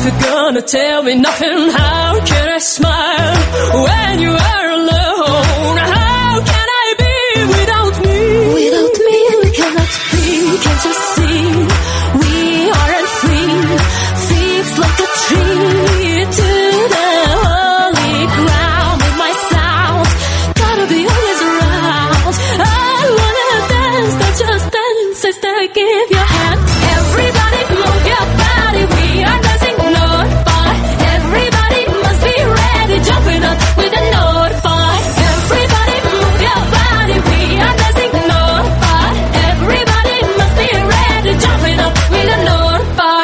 gonna tell me nothing. How can I smile when you are alone? How can I be without me? Without me we cannot be. Can't you see? We aren't free. Thieves like a tree to the holy ground. With my sound, gotta be always around. I wanna dance, not just dance. Sister, give your hand. Everybody move your body. We are dancing North by. Everybody must be ready. Jumping up with a North by. Everybody move your body. We are dancing North by. Everybody must be ready. Jumping up with a North by.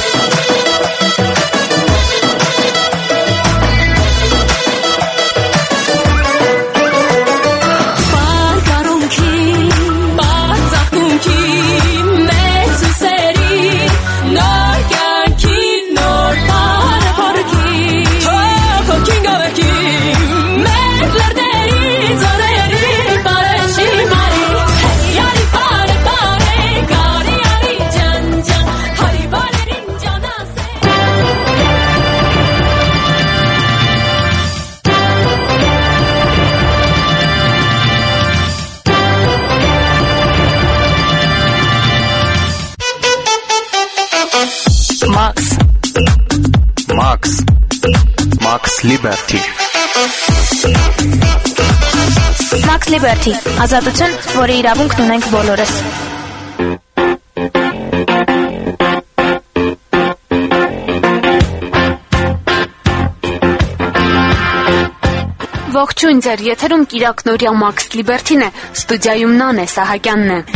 Max Liberty. Max Liberty, ազատություն, որի իրավունքն ունենք բոլորս։ Ողջույն ձեր, եթերում Կիրակնորյա Max Liberty-ն է, ստուդիայում Նանե Սահակյանն է։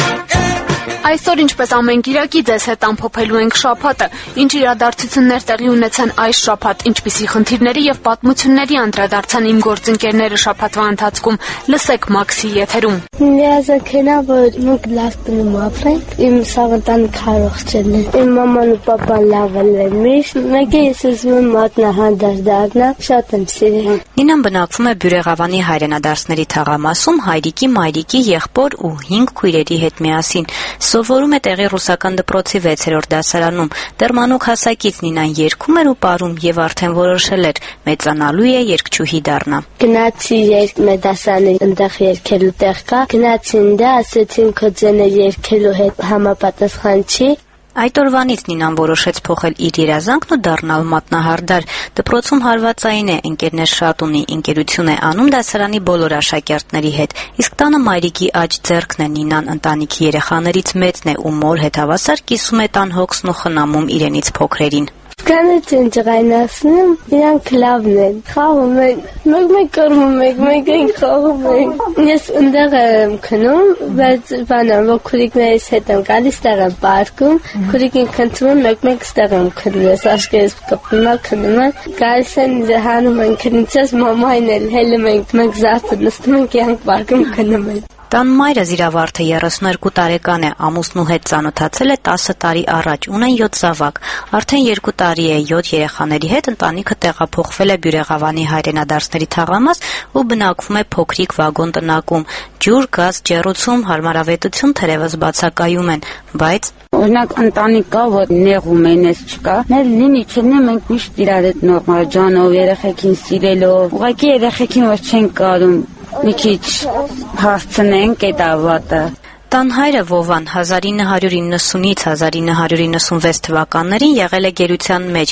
Այսօր ինչպես ամեն կիրակի ձեզ հետ ամփոփելու ենք շաբաթը, ինչ իրադարձություններ տեղի ունեցան այս շաբաթ, ինչպիսի խնդիրների եւ պատմությունների անդրադարձան իմ գործընկերները շաբաթվա ընթացքում, լսեք Մաքսի եթերում։ Միազնքենա որ մենք լավ տնում ապրենք, իմ սաղտան քարողջն է։ Իմ մաման ու պապան լավ են միշտ, մեկը ես ուզում եմ մատնահանդար դառնալ, շատ եմ սիրում։ Նինան բնակվում է Բյուրեղավանի հայրենադարձների թաղամասում հայրիկի, մայրիկի, եղբոր ու 5 քույրերի հետ միասին։ Սովորում է տեղի ռուսական դպրոցի 6-րդ դասարանում։ Դեռ մանուկ հասակից Նինան երգում էր ու պարում եւ արդեն որոշել էր մեծանալու է երգչուհի դառնա։ Գնացի մեդասանի այնտեղ երգելու տեղ կա, գնացին դա ասեցին քո ձենը երգելու հետ համապատասխան չի։ Այդ օրվանից Նինան որոշեց փոխել իր երազանքն ու դառնալ մատնահարդար։ Դպրոցում հարվածային է, ընկերներ շատ ունի, ընկերություն է անում դասարանի բոլոր աշակերտների հետ։ Իսկ տանը մայրիկի աջ ձեռքն է Նինան ընտանիքի երեխաներից մեծն է ու մոր հետ հավասար կիսում է տան հոգսն ու խնամում իրենից փոքրերին։ Կանից են ջղայնացնում, իրանք լավն են, խաղում են, մեկ կրվում ենք, մեկ են խաղում ենք։ Ես ընդեղ եմ քնում, բայց բանան, որ քուրիկներից հետ եմ գալիս, տեղ եմ պարկում, քուրիկին քնցում եմ, մեկ ստեղ եմ քնում, ես աշկերս կպնում եմ, քնում եմ, գալիս են հանում են քնիցես, մամային էլ հելում ենք, մեկ զարդը նստում ենք, իրանք պարկում քնում են։ Տան մայրը Զիրավարդը 32 տարեկան է, ամուսնու հետ ծանոթացել է 10 տարի առաջ, ունեն 7 զավակ։ Արդեն 2 տարի է 7 երեխաների հետ ընտանիքը տեղափոխվել է Բյուրեղավանի հայրենադարձների թաղամաս ու բնակվում է փոքրիկ վագոն տնակում։ Ջուր, գազ, ջեռուցում, հարմարավետություն թերևս բացակայում են, բայց օրինակ ընտանիք կա, որ նեղում են, ես չկա։ Ներ լինի չնի մենք միշտ իրար հետ նորմալ ջանով, երեխեքին սիրելով, ուղղակի երեխեքին որ չեն կարում մի քիչ հասցնենք այդ ավատը։ Տան հայրը Վովան 1990-ից 1996 թվականներին եղել է գերության մեջ։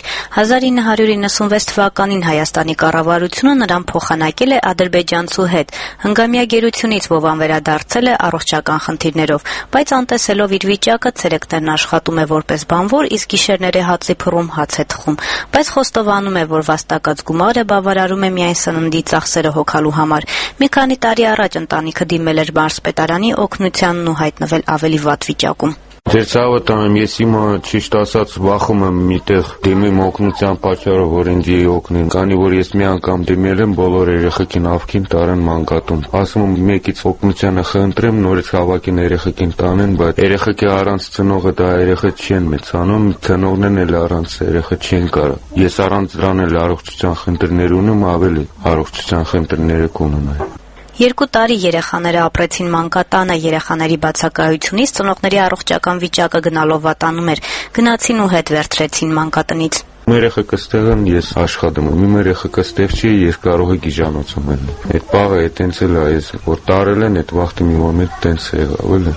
1996 թվականին Հայաստանի կառավարությունը նրան փոխանակել է ադրբեջանցու հետ։ Հնգամյա գերությունից Վովան վերադարձել է առողջական խնդիրներով, բայց անտեսելով իր վիճակը ցերեկներն աշխատում է որպես բանվոր, իսկ գիշերները հացի փռում հաց է թխում։ Բայց խոստովանում է, որ վաստակած գումարը բավարարում է միայն սննդի ծախսերը հոգալու համար։ Մի քանի տարի առաջ ընտանիքը դիմել էր մարզպետարանի օգնությանն ու հայտնվել ավելի վատ վիճակում։ Ձեր ցավը տանեմ, ես հիմա ճիշտ ասած վախում եմ միտեղ դիմեմ օգնության պատճառով, որ ինձ օգնեն, քանի որ ես մի անգամ դիմել եմ բոլոր երեխեքին ավքին տարան մանկատուն։ Ասում եմ մեկից օգնությանը խնդրեմ, նորից հավաքին երեխեքին տանեն, բայց երեխեքի առանց ծնողը դա երեխա չեն մեծանում, ծնողներն էլ առանց երեխա չեն կարող։ Ես առանց դրան էլ առողջության խնդիրներ ունեմ, ավելի առողջության խնդիրներ կունենամ։ 2 տարի երեխաները ապրեցին մանկատանը, երեխաների բացակայությունից ծնողների առողջական վիճակը գնալով վատանում էր, գնացին ու հետ վերցրեցին մանկատնից։ Երեխեքը ստեղ են, ես աշխատում եմ, իմ երեխեքը ստեղ չի, ես կարող եմ գիժանոցում եմ։ Այդ պաղը է տենց էլ է, ես որ տարել են, այդ վաղտի մի մոմենտ տենց է եղավ, էլի։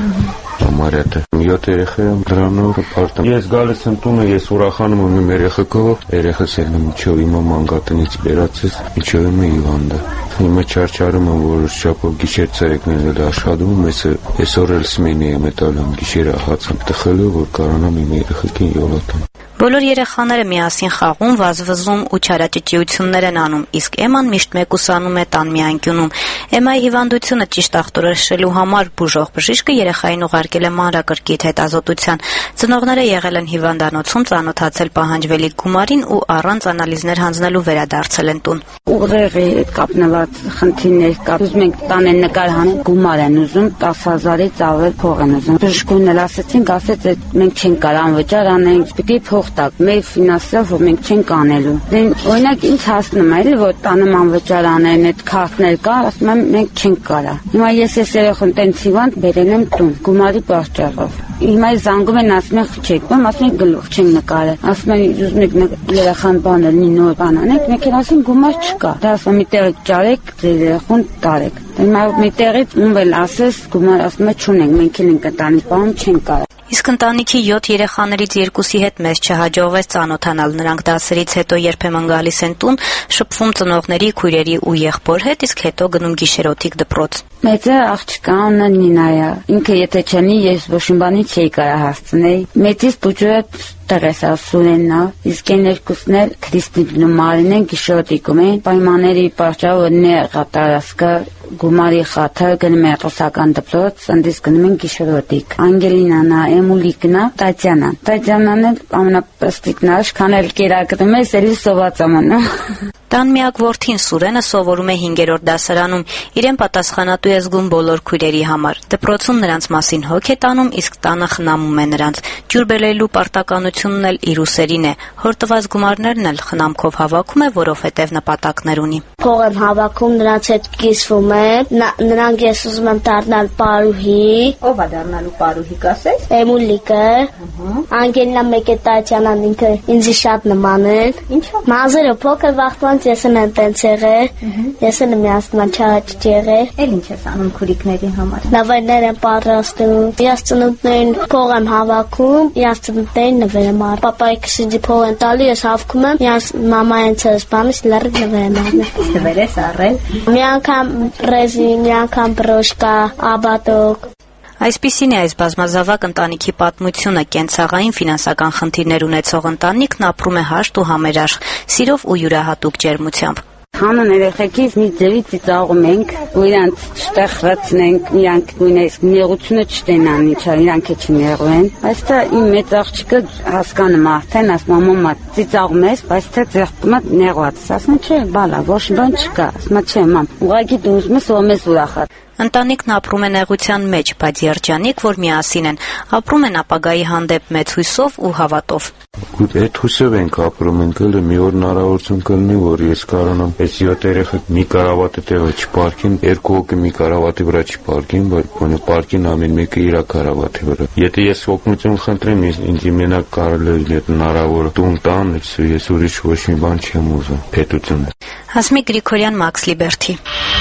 Համարյա 7 երեխա եմ, դրանով պարտամ։ Ես գալիս եմ տունը, ես ուրախանում եմ իմ երեխեքով, երեխս էլ մինչև իմը մանգատնից բերացես, մինչև իմը հիվանդը։ Հիմա չարչարում եմ, որ շապով գիշեր ցերեկներն էլ աշխատում, այսօր էլ սմենի եմ էտալում, գիշերը հաց եմ տխելու, որ կարողանամ իմ երեխեքին յոլոտամ։ Բոլոր երեխաները միասին խաղում, վազվզում ու չարաճճիություններ են անում, իսկ Էման միշտ մեկուսանում է տան մի անկյունում։ Էմայի հիվանդությունը ճիշտ ախտորոշելու համար բուժող բժիշկը երեխային ուղարկել է մանրակրկիտ հետազոտության։ Ծնողները եղել են հիվանդանոցում, ծանոթացել պահանջվելիք գումարին ու առանց անալիզներ հանձնելու վերադարձել են տուն։ Ուղեղի կապնված խնդիրներ կա։ Ուզում ենք տանեն նկար հանեն, գումար են ուզում, 10,000-ից ավել փող են ուզում։ Բժշկուհին էլ ասեցին, ասեց մենք չենք կարող անվճար անենք, պիտի փող տակ, մեր ֆինանսով որ մենք չենք անելու։ Օրինակ ինձ հասնում է, որ տանում անվճար անեն, այդ քարտներ կա, ասում եմ մենք չենք կարա։ Հիմա ես այս երեխան տենց հիվանդ բերել եմ տուն, գումարի պատճառով։ Հիմա զանգում են ասում են չեք, բեմ ասում են գլուխ չենք նկարել։ Ասում են ուզում եք երեխան բանել, նոր բան անեք, մեկ էլ ասում գումար չկա։ Դա ասում մի տեղ ճարեք, ձեր երեխան տարեք։ Հիմա մի տեղից ում էլ ասես գումար ասում է չունենք, մենք էլ ենք ընտանիք, բան չենք կարա։ Իսկ ընտանիքի 7 երեխաներից 2-ի հետ մեզ չհաջողվեց ծանոթանալ։ Նրանք դասերից հետո երբեմն գալիս են տուն, շփվում ծնողների, քույրերի ու եղբոր հետ, իսկ հետո գնում գիշերօթիկ դպրոց։ Մեծը աղջկա ունը Նինայա։ Ինքը եթե չնի, ես ոչ մի բանի չի կարա հասցնել։ Մեծից բուջը տեղես ասուրեննա, իսկ այն երկուսն էլ Քրիստինն ու Մարինեն գիշերօթիկում են։ Պայմանների պատճառով նեղատարասկը գումարի խաթը գնում է ռուսական դպրոց, ընդից գնում են գիշերօթիկ։ Անգելինան, Էմուլիկն, Տատյանան։ Տատյանան էլ ամենապստիկն է, քան էլ կերակրում է, էլի սոված ամանը։ Տան միակ որդին Սուրենը սովորում է 5-րդ դասարանում։ Իրեն պատասխանատու է զգում բոլոր քույրերի համար։ Դպրոցում նրանց մասին հոգ է տանում, իսկ տանը խնամում է նրանց։ Ջուր բերելու պարտականությունն էլ իր ուսերին է։ Հոր տված գումարներն էլ խնամքով հավաքում է, որովհետև նպատակներ ունի։ Փող եմ հավաքում, նրանց հետ կիսվում եմ, նրանք ես ուզում եմ դառնալ պարուհի։ Ո՞վ է դառնալու պարուհի, կասես։ Էմուլիկը։ Անգելինա մեկ է Տատյանան, ինքը ինձ շատ նման է։ Ինչո՞ւ։ Մազերը փոքր վախտան ես եմ տենց եղել, ես եմ միասնման չաճ եղել։ Էլ ինչ ես անում քուրիկների համար։ Նվերներ եմ պատրաստում, ես ծնունդներին փող եմ հավաքում, ես ծնունդներին նվեր եմ առ։ Պապայի քսիդի փող են տալի, ես հավաքում եմ, ես մամային ցեսպանից լրիվ նվեր եմ առել։ Նվեր ես առել։ Մի անգամ ռեզին, մի անգամ բրոշկա, աբատոկ։ Այսպիսին է այս բազմազավակ ընտանիքի պատմությունը։ Կենցաղային ֆինանսական խնդիրներ ունեցող ընտանիքն ապրում է հաշտ ու համերաշխ, սիրով ու յուրահատուկ ջերմությամբ։ Հանուն երեխեքից մի ձևի ծիծաղում ենք, ու իրանց չտեղրացնենք, իրանք նույնիսկ նեղությունը չտենան, ինչա իրանք չնեղվեն։ Այստեղ իմ մեծ աղջիկը հասկանում արդեն, ասում մամա ծիծաղում ես, բայց թե ձեղտումը նեղված։ Ասում չէ, բալա, ոչ բան չկա։ Ասում չէ, մամ, ուղղակի դու ուզում ես ոմես ուրախat։ Ընտանիքն ապրում է նեղության մեջ, բայց երջանիկ, որ միասին են, ապրում են ապագայի հանդեպ մեծ հույսով ու հավատով։ Այդ հույսով ենք ապրում, ենք էլ մի օր հնարավորություն կլինի, որ ես կարողանամ այս 7 երեխեք մի կարավատի տեղը չպարկին, 2 հոգի մի կարավատի վրա չպարկին, բայց պարկին ամեն մեկը իր կարավատի վրա։ Եթե ես օգնություն խնդրեմ, ինձ մենակ կարելի է հնարավոր տուն տան, ես ուրիշ ոչ մի բան չեմ ուզում, պետություն։ Հասմիկ Գրիգորյան, Մաքս Լիբերթի։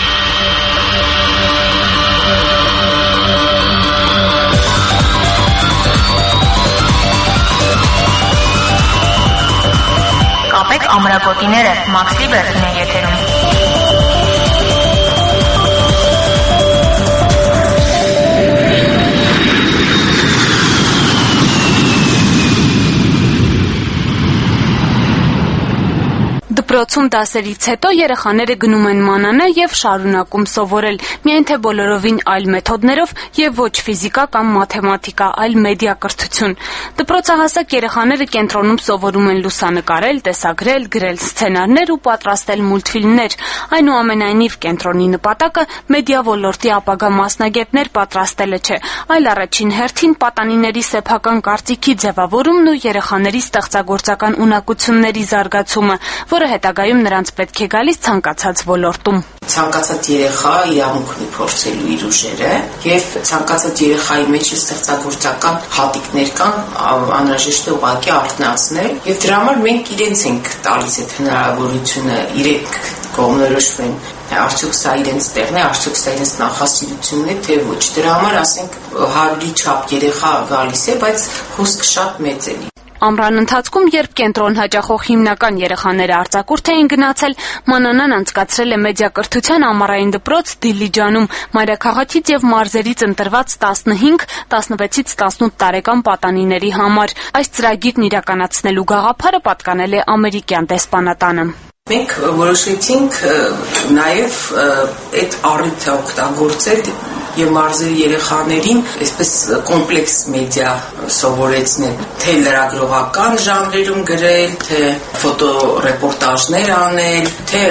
Կապեք ամրագոտիները, Մաքս Լիբերթին է եթերում։ Դպրոցում դասերից հետո երեխաները գնում են մանանե եւ շարունակում սովորել, միայն թե բոլորովին այլ մեթոդներով եւ ոչ ֆիզիկա կամ մաթեմատիկա, այլ մեդիա կրթություն։ Դպրոցահասակ երեխաները կենտրոնում սովորում են լուսանկարել, տեսագրել, գրել սցենարներ ու պատրաստել մուլտֆիլմներ։ Այնուամենայնիվ կենտրոնի նպատակը մեդիա ոլորտի ապագա մասնագետներ պատրաստելը չէ, այլ առաջին հերթին պատանիների սեփական կարծիքի ձևավորումն ու երեխաների ստեղծագործական ունակությունների զարգացումը, որը հետագայում նրանց պետք է գալիս ցանկացած ոլորտում։ Ցանկացած երեխա իրավունք ունի փորձելու իր ուժերը եւ ցանկացած երեխայի մեջ ստեղծագործական հատիկներ կան, անհրաժեշտ է ուղղակի արթնացնել եւ դրա համար մենք իրենց ենք տալիս այդ հնարավորությունը իրենք կողմնորոշվեն արդյոք սա իրենց տեղն է, արդյոք սա իրենց նախասիրությունն է, թե ոչ։ Դրա համար ասենք 100-ի չափ երեխա գալիս է, բայց հոսքը շատ մեծ է։ Ամռան ընթացքում, երբ կենտրոն հաճախող հիմնական երեխաները արձակուրդ էին գնացել, Մանանան անցկացրել է մեդիակրթության ամառային դպրոց Դիլիջանում մայրաքաղաքից եւ մարզերից ընտրված 15, 16-ից 18 տարեկան պատանիների համար։ Այս ծրագիրն իրականացնելու գաղափարը պատկանել է ամերիկյան դեսպանատանը։ Մենք որոշեցինք նաև այդ առիթը օգտագործել եւ մարզերի երեխաներին այսպես կոմպլեքս մեդիա սովորեցնել, թե լրագրողական ժանրերում գրել, թե ֆոտոռեպորտաժներ անել, թե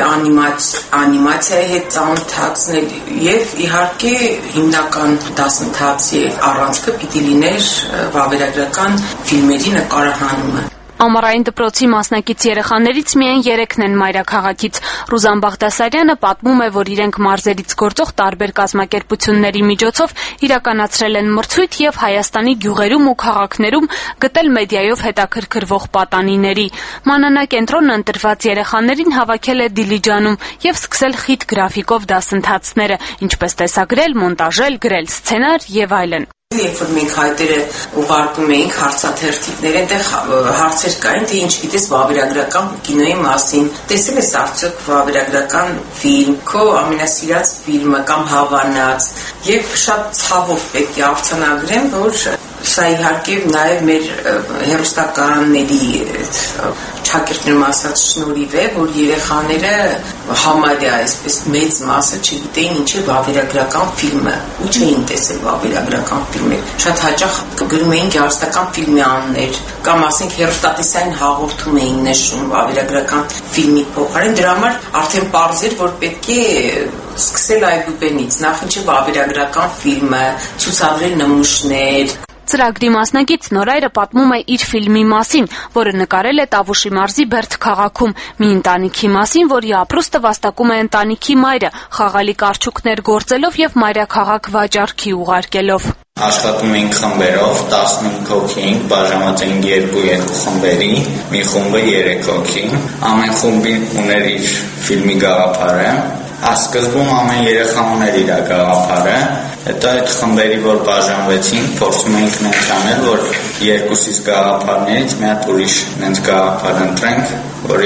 անիմացիայի հետ ծանոթացնել եւ իհարկե հիմնական դասընթացի առանցքը պիտի լիներ վավերագրական ֆիլմերի նկարահանումը։ Ամառային դպրոցի մասնակից երեխաներից միայն 3-ն են մայրաքաղաքից։ Ռուզան Բաղդասարյանը պատմում է, որ իրենք մարզերից գործող տարբեր կազմակերպությունների միջոցով իրականացրել են մրցույթ եւ Հայաստանի գյուղերում ու քաղաքներում գտել մեդիայով հետաքրքրվող պատանիների։ Մանանա կենտրոնը ընտրված երեխաներին հավաքել է Դիլիջանում եւ սկսել խիտ գրաֆիկով դասընթացները, ինչպես տեսագրել, մոնտաժել, գրել սցենար եւ այլն։ Երբ որ մենք հայտերը ուղարկում էինք հարցաթերթիկներ, այնտեղ հարցեր կային, թե ինչ գիտես վավերագրական կինոյի մասին, տեսել ես արդյոք վավերագրական ֆիլմ, քո ամենասիրած ֆիլմը կամ հավանած, եւ շատ ցավով պետք է արձանագրեմ, որ սա իհարկե նաև մեր հեռուստականների ճակերտներում ասած շնորհիվ է, որ երեխաները համարյա այսպես մեծ մասը չգիտեին ինչ է վավերագրական ֆիլմը, ու չէին տեսել վավերագրական ֆիլմեր։ Շատ հաճախ գրում էին գեղարվեստական ֆիլմի անուններ, կամ ասենք հեռուստատեսային հաղորդում էին նշում վավերագրական ֆիլմի փոխարեն։ Դրա համար արդեն պարզ էր, որ պետք է սկսել այբուբենից, նախ ինչ է վավերագրական ֆիլմը, ցուցադրել նմուշներ։ Ծրագրի մասնակից Նորայրը պատմում է իր ֆիլմի մասին, որը նկարել է Տավուշի մարզի Բերդ քաղաքում, մի ընտանիքի մասին, որի ապրուստը վաստակում է ընտանիքի մայրը, խաղալիք արդյունքներ գործելով եւ մայրաքաղաք վաճառքի ուղարկելով։ Աշխատում էինք խմբերով, 15 հոգի էինք, բաժանված էինք 2 խմբերի, մի խումբը 3 հոգի։ Ամեն խումբի ուներ իր ֆիլմի գաղափարը։ Սկզբում ամեն երեխա ուներ իր գաղափարը, հետո այդ խմբերի, որ բաժանվեցինք, փորձում էինք նենց անել, որ երկուսից գաղափարներից մի հատ ուրիշ նենց գաղափար ընտրենք, որ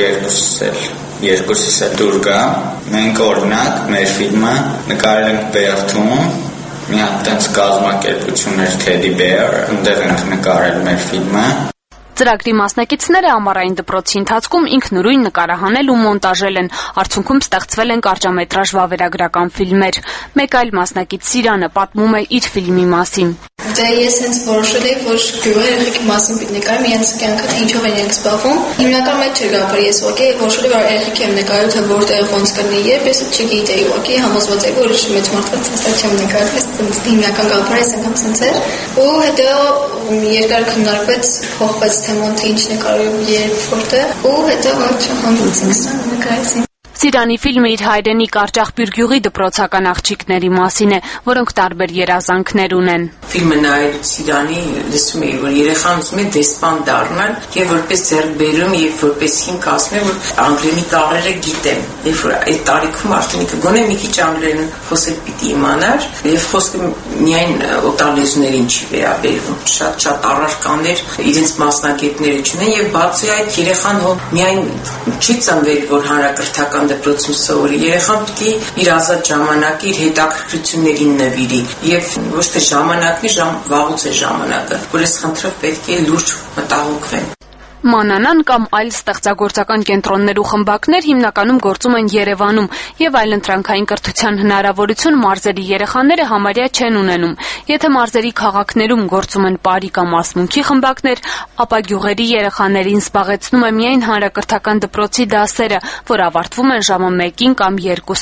երկուսից էլ դուր գա։ Մենք օրինակ մեր ֆիլմը նկարել ենք Բերդում, մի հատ տենց կազմակերպություն էր Teddy Bear, այնտեղ ենք նկարել մեր ֆիլմը։ Ծրագրի մասնակիցները ամառային դպրոցի ընթացքում ինքնուրույն նկարահանել ու մոնտաժել են, արդյունքում ստեղծվել են կարճամետրաժ վավերագրական ֆիլմեր։ Մեկ այլ մասնակից Սիրանը պատմում է իր ֆիլմի մասին։ Ես հենց որոշել եմ, որ գյուղի երեխեքի մասին պիտի նկարեմ, իրենց կյանքը թե ինչով են իրենք զբաղվում։ Հիմնական մեջ չէր գաղափարը, ես ուղղակի որոշել եմ, որ երեխեքի եմ նկարել, թե որտեղ ոնց կլինի, երբ ես չգիտեի, ուղղակի համոզված էի, որ մեծ մարդկանց հստակ չեմ նկարել, հիմնական գաղափարը այս անգամ ցենց էր։ Ու հետո երկար քննարկվեց, փոխվեց թեման, թե ինչ նկարել, երբ, որտեղ, ու հետո հանդիպեցինք, նկարեցինք։ Սիրանի ֆիլմը իր հայրենի Կարճախբյուր գյուղի դպրոցական աղջիկների մասին է, որոնք տարբեր երազանքներ ունեն։ Ֆիլմը նայելով Սիրանի լսում էի, որ երեխան ուզում է դեսպան դառնալ եւ որպես ձեռքբերում եւ որպես հիմք ասում է, որ անգլերենի տառերը գիտեմ։ Երբ որ այդ տարիքում արդեն գոնե մի քիչ անգլերեն խոսել պիտի իմանար եւ խոսքը միայն օտարլեզուներին չի վերաբերվում։ Շատ առարկաներ իրենց մասնագետները չունեն եւ բացի այդ երեխան միայն չի ծնվել, որ հանրակրթական դպրոցում սովորի, երեխան պիտի իր ազատ ժամանակը իր հետաքրքրություններին նվիրի եւ ոչ թե ժամանակն վաղուց է ժամանակը, որ այս խնդրով պետք է լուրջ մտահոգվեն։ Մանանան կամ այլ ստեղծագործական կենտրոններ ու խմբակներ հիմնականում գործում են Երևանում եւ այլընտրանքային կրթության հնարավորություն մարզերի երեխաները համարյա չեն ունենում։ Եթե մարզերի քաղաքներում գործում են պարի կամ ասմունքի խմբակներ, ապա գյուղերի երեխաներին զբաղեցնում է միայն հանրակրթական դպրոցի դասերը, որ ավարտվում են ժամը 1-ին կամ 2-ին։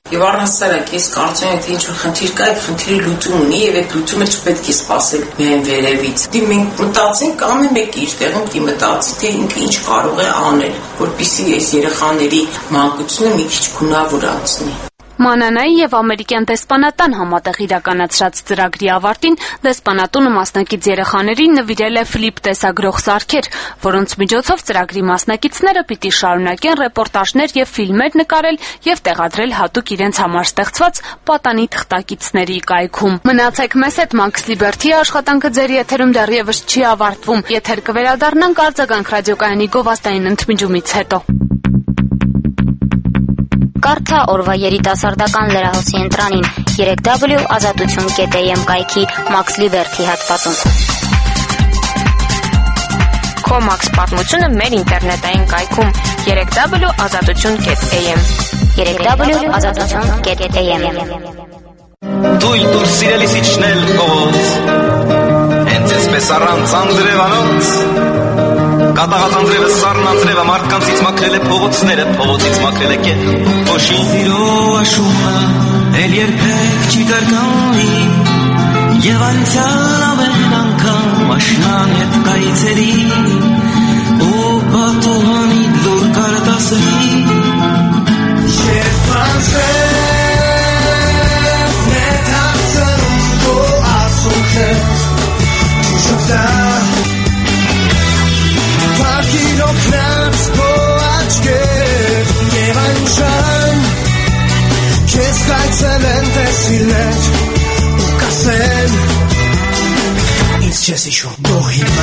Եվ առհասարակ ես կարծում եմ, թե ինչ-որ խնդիր կա, այդ խնդիրը լուծում ունի եւ այդ լուծումը չպետք է սпасել միայն վերևից։ Դի մենք մտածենք, ամեն մեկը իր տեղում պիտի մտածի, թե ինքը ինչ կարող է անել, որպեսզի այս երեխաների մանկությունը մի քիչ գունավոր անցնի։ Մանանայի եւ ամերիկյան դեսպանատան համատեղ իրականացրած ծրագրի ավարտին դեսպանատունը մասնակից երեխաներին նվիրել է ֆլիպ տեսագրող սարքեր, որոնց միջոցով ծրագրի մասնակիցները պիտի շարունակեն ռեպորտաժներ եւ ֆիլմեր նկարել եւ տեղադրել հատուկ իրենց համար ստեղծված պատանի թղթակիցների կայքում։ Մնացեք մեզ հետ, Max Liberty-ի աշխատանքը ձեր եթերում դեռևս չի ավարտվում։ Եթեր կվերադառնանք արձագանք ռադիոկայանի գովազդային ընդմիջումից հետո։ Կարդա օրվա երիտասարդական լրահոսի ընտրանին 3w.azatutun.am կայքի Max Liberty հատվածում։ Քո Max պատմությունը մեր ինտերնետային կայքում 3w.azatutun.am 3w.azatutun.am Դույլ դուր սիրելիս իջնել փողոց հենց այսպես առանց Անդրևանոց Կատաղած Անդրևը սառնացրևը մարդկանցից մաքրել է փողոցները, փողոցից մաքրել է կետ փոշին Սիրո աշունը էլ երբեք չի կրկնի Եվ անցյալ ամեն անգամ աշնան հետ կայցերի ու պատողանի լուր կարդասերի Երբ անցրև նետացրում քո ասունքներ Շուտա Parkin oknat քո աչքեր Եվ անշան Քեզ կայցելեն տեսիլներ ու կասեն Ինձ չես հիշում դու հիմա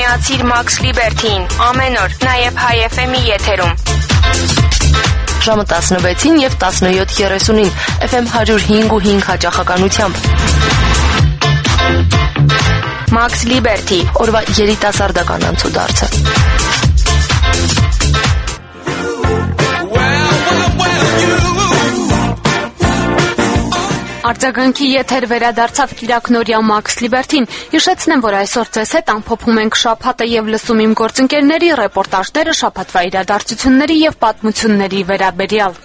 Միացիր Max Liberty-ին ամեն օր, նաև Hi FM-ի եթերում։ Ժամը 16-ին եւ 17:30-ին FM 105.5 հաճախականությամբ։ Max Liberty, օրվա երիտասարդական անցուդարձը։ Արձագանքի եթեր վերադարձավ Կիրակնորյա Max Liberty-ին։ Հիշեցնեմ, որ այսօր ձեզ հետ ամփոփում ենք շաբաթը եւ լսում իմ գործընկերների ռեպորտաժները շաբաթվա իրադարձությունների եւ պատմությունների վերաբերյալ։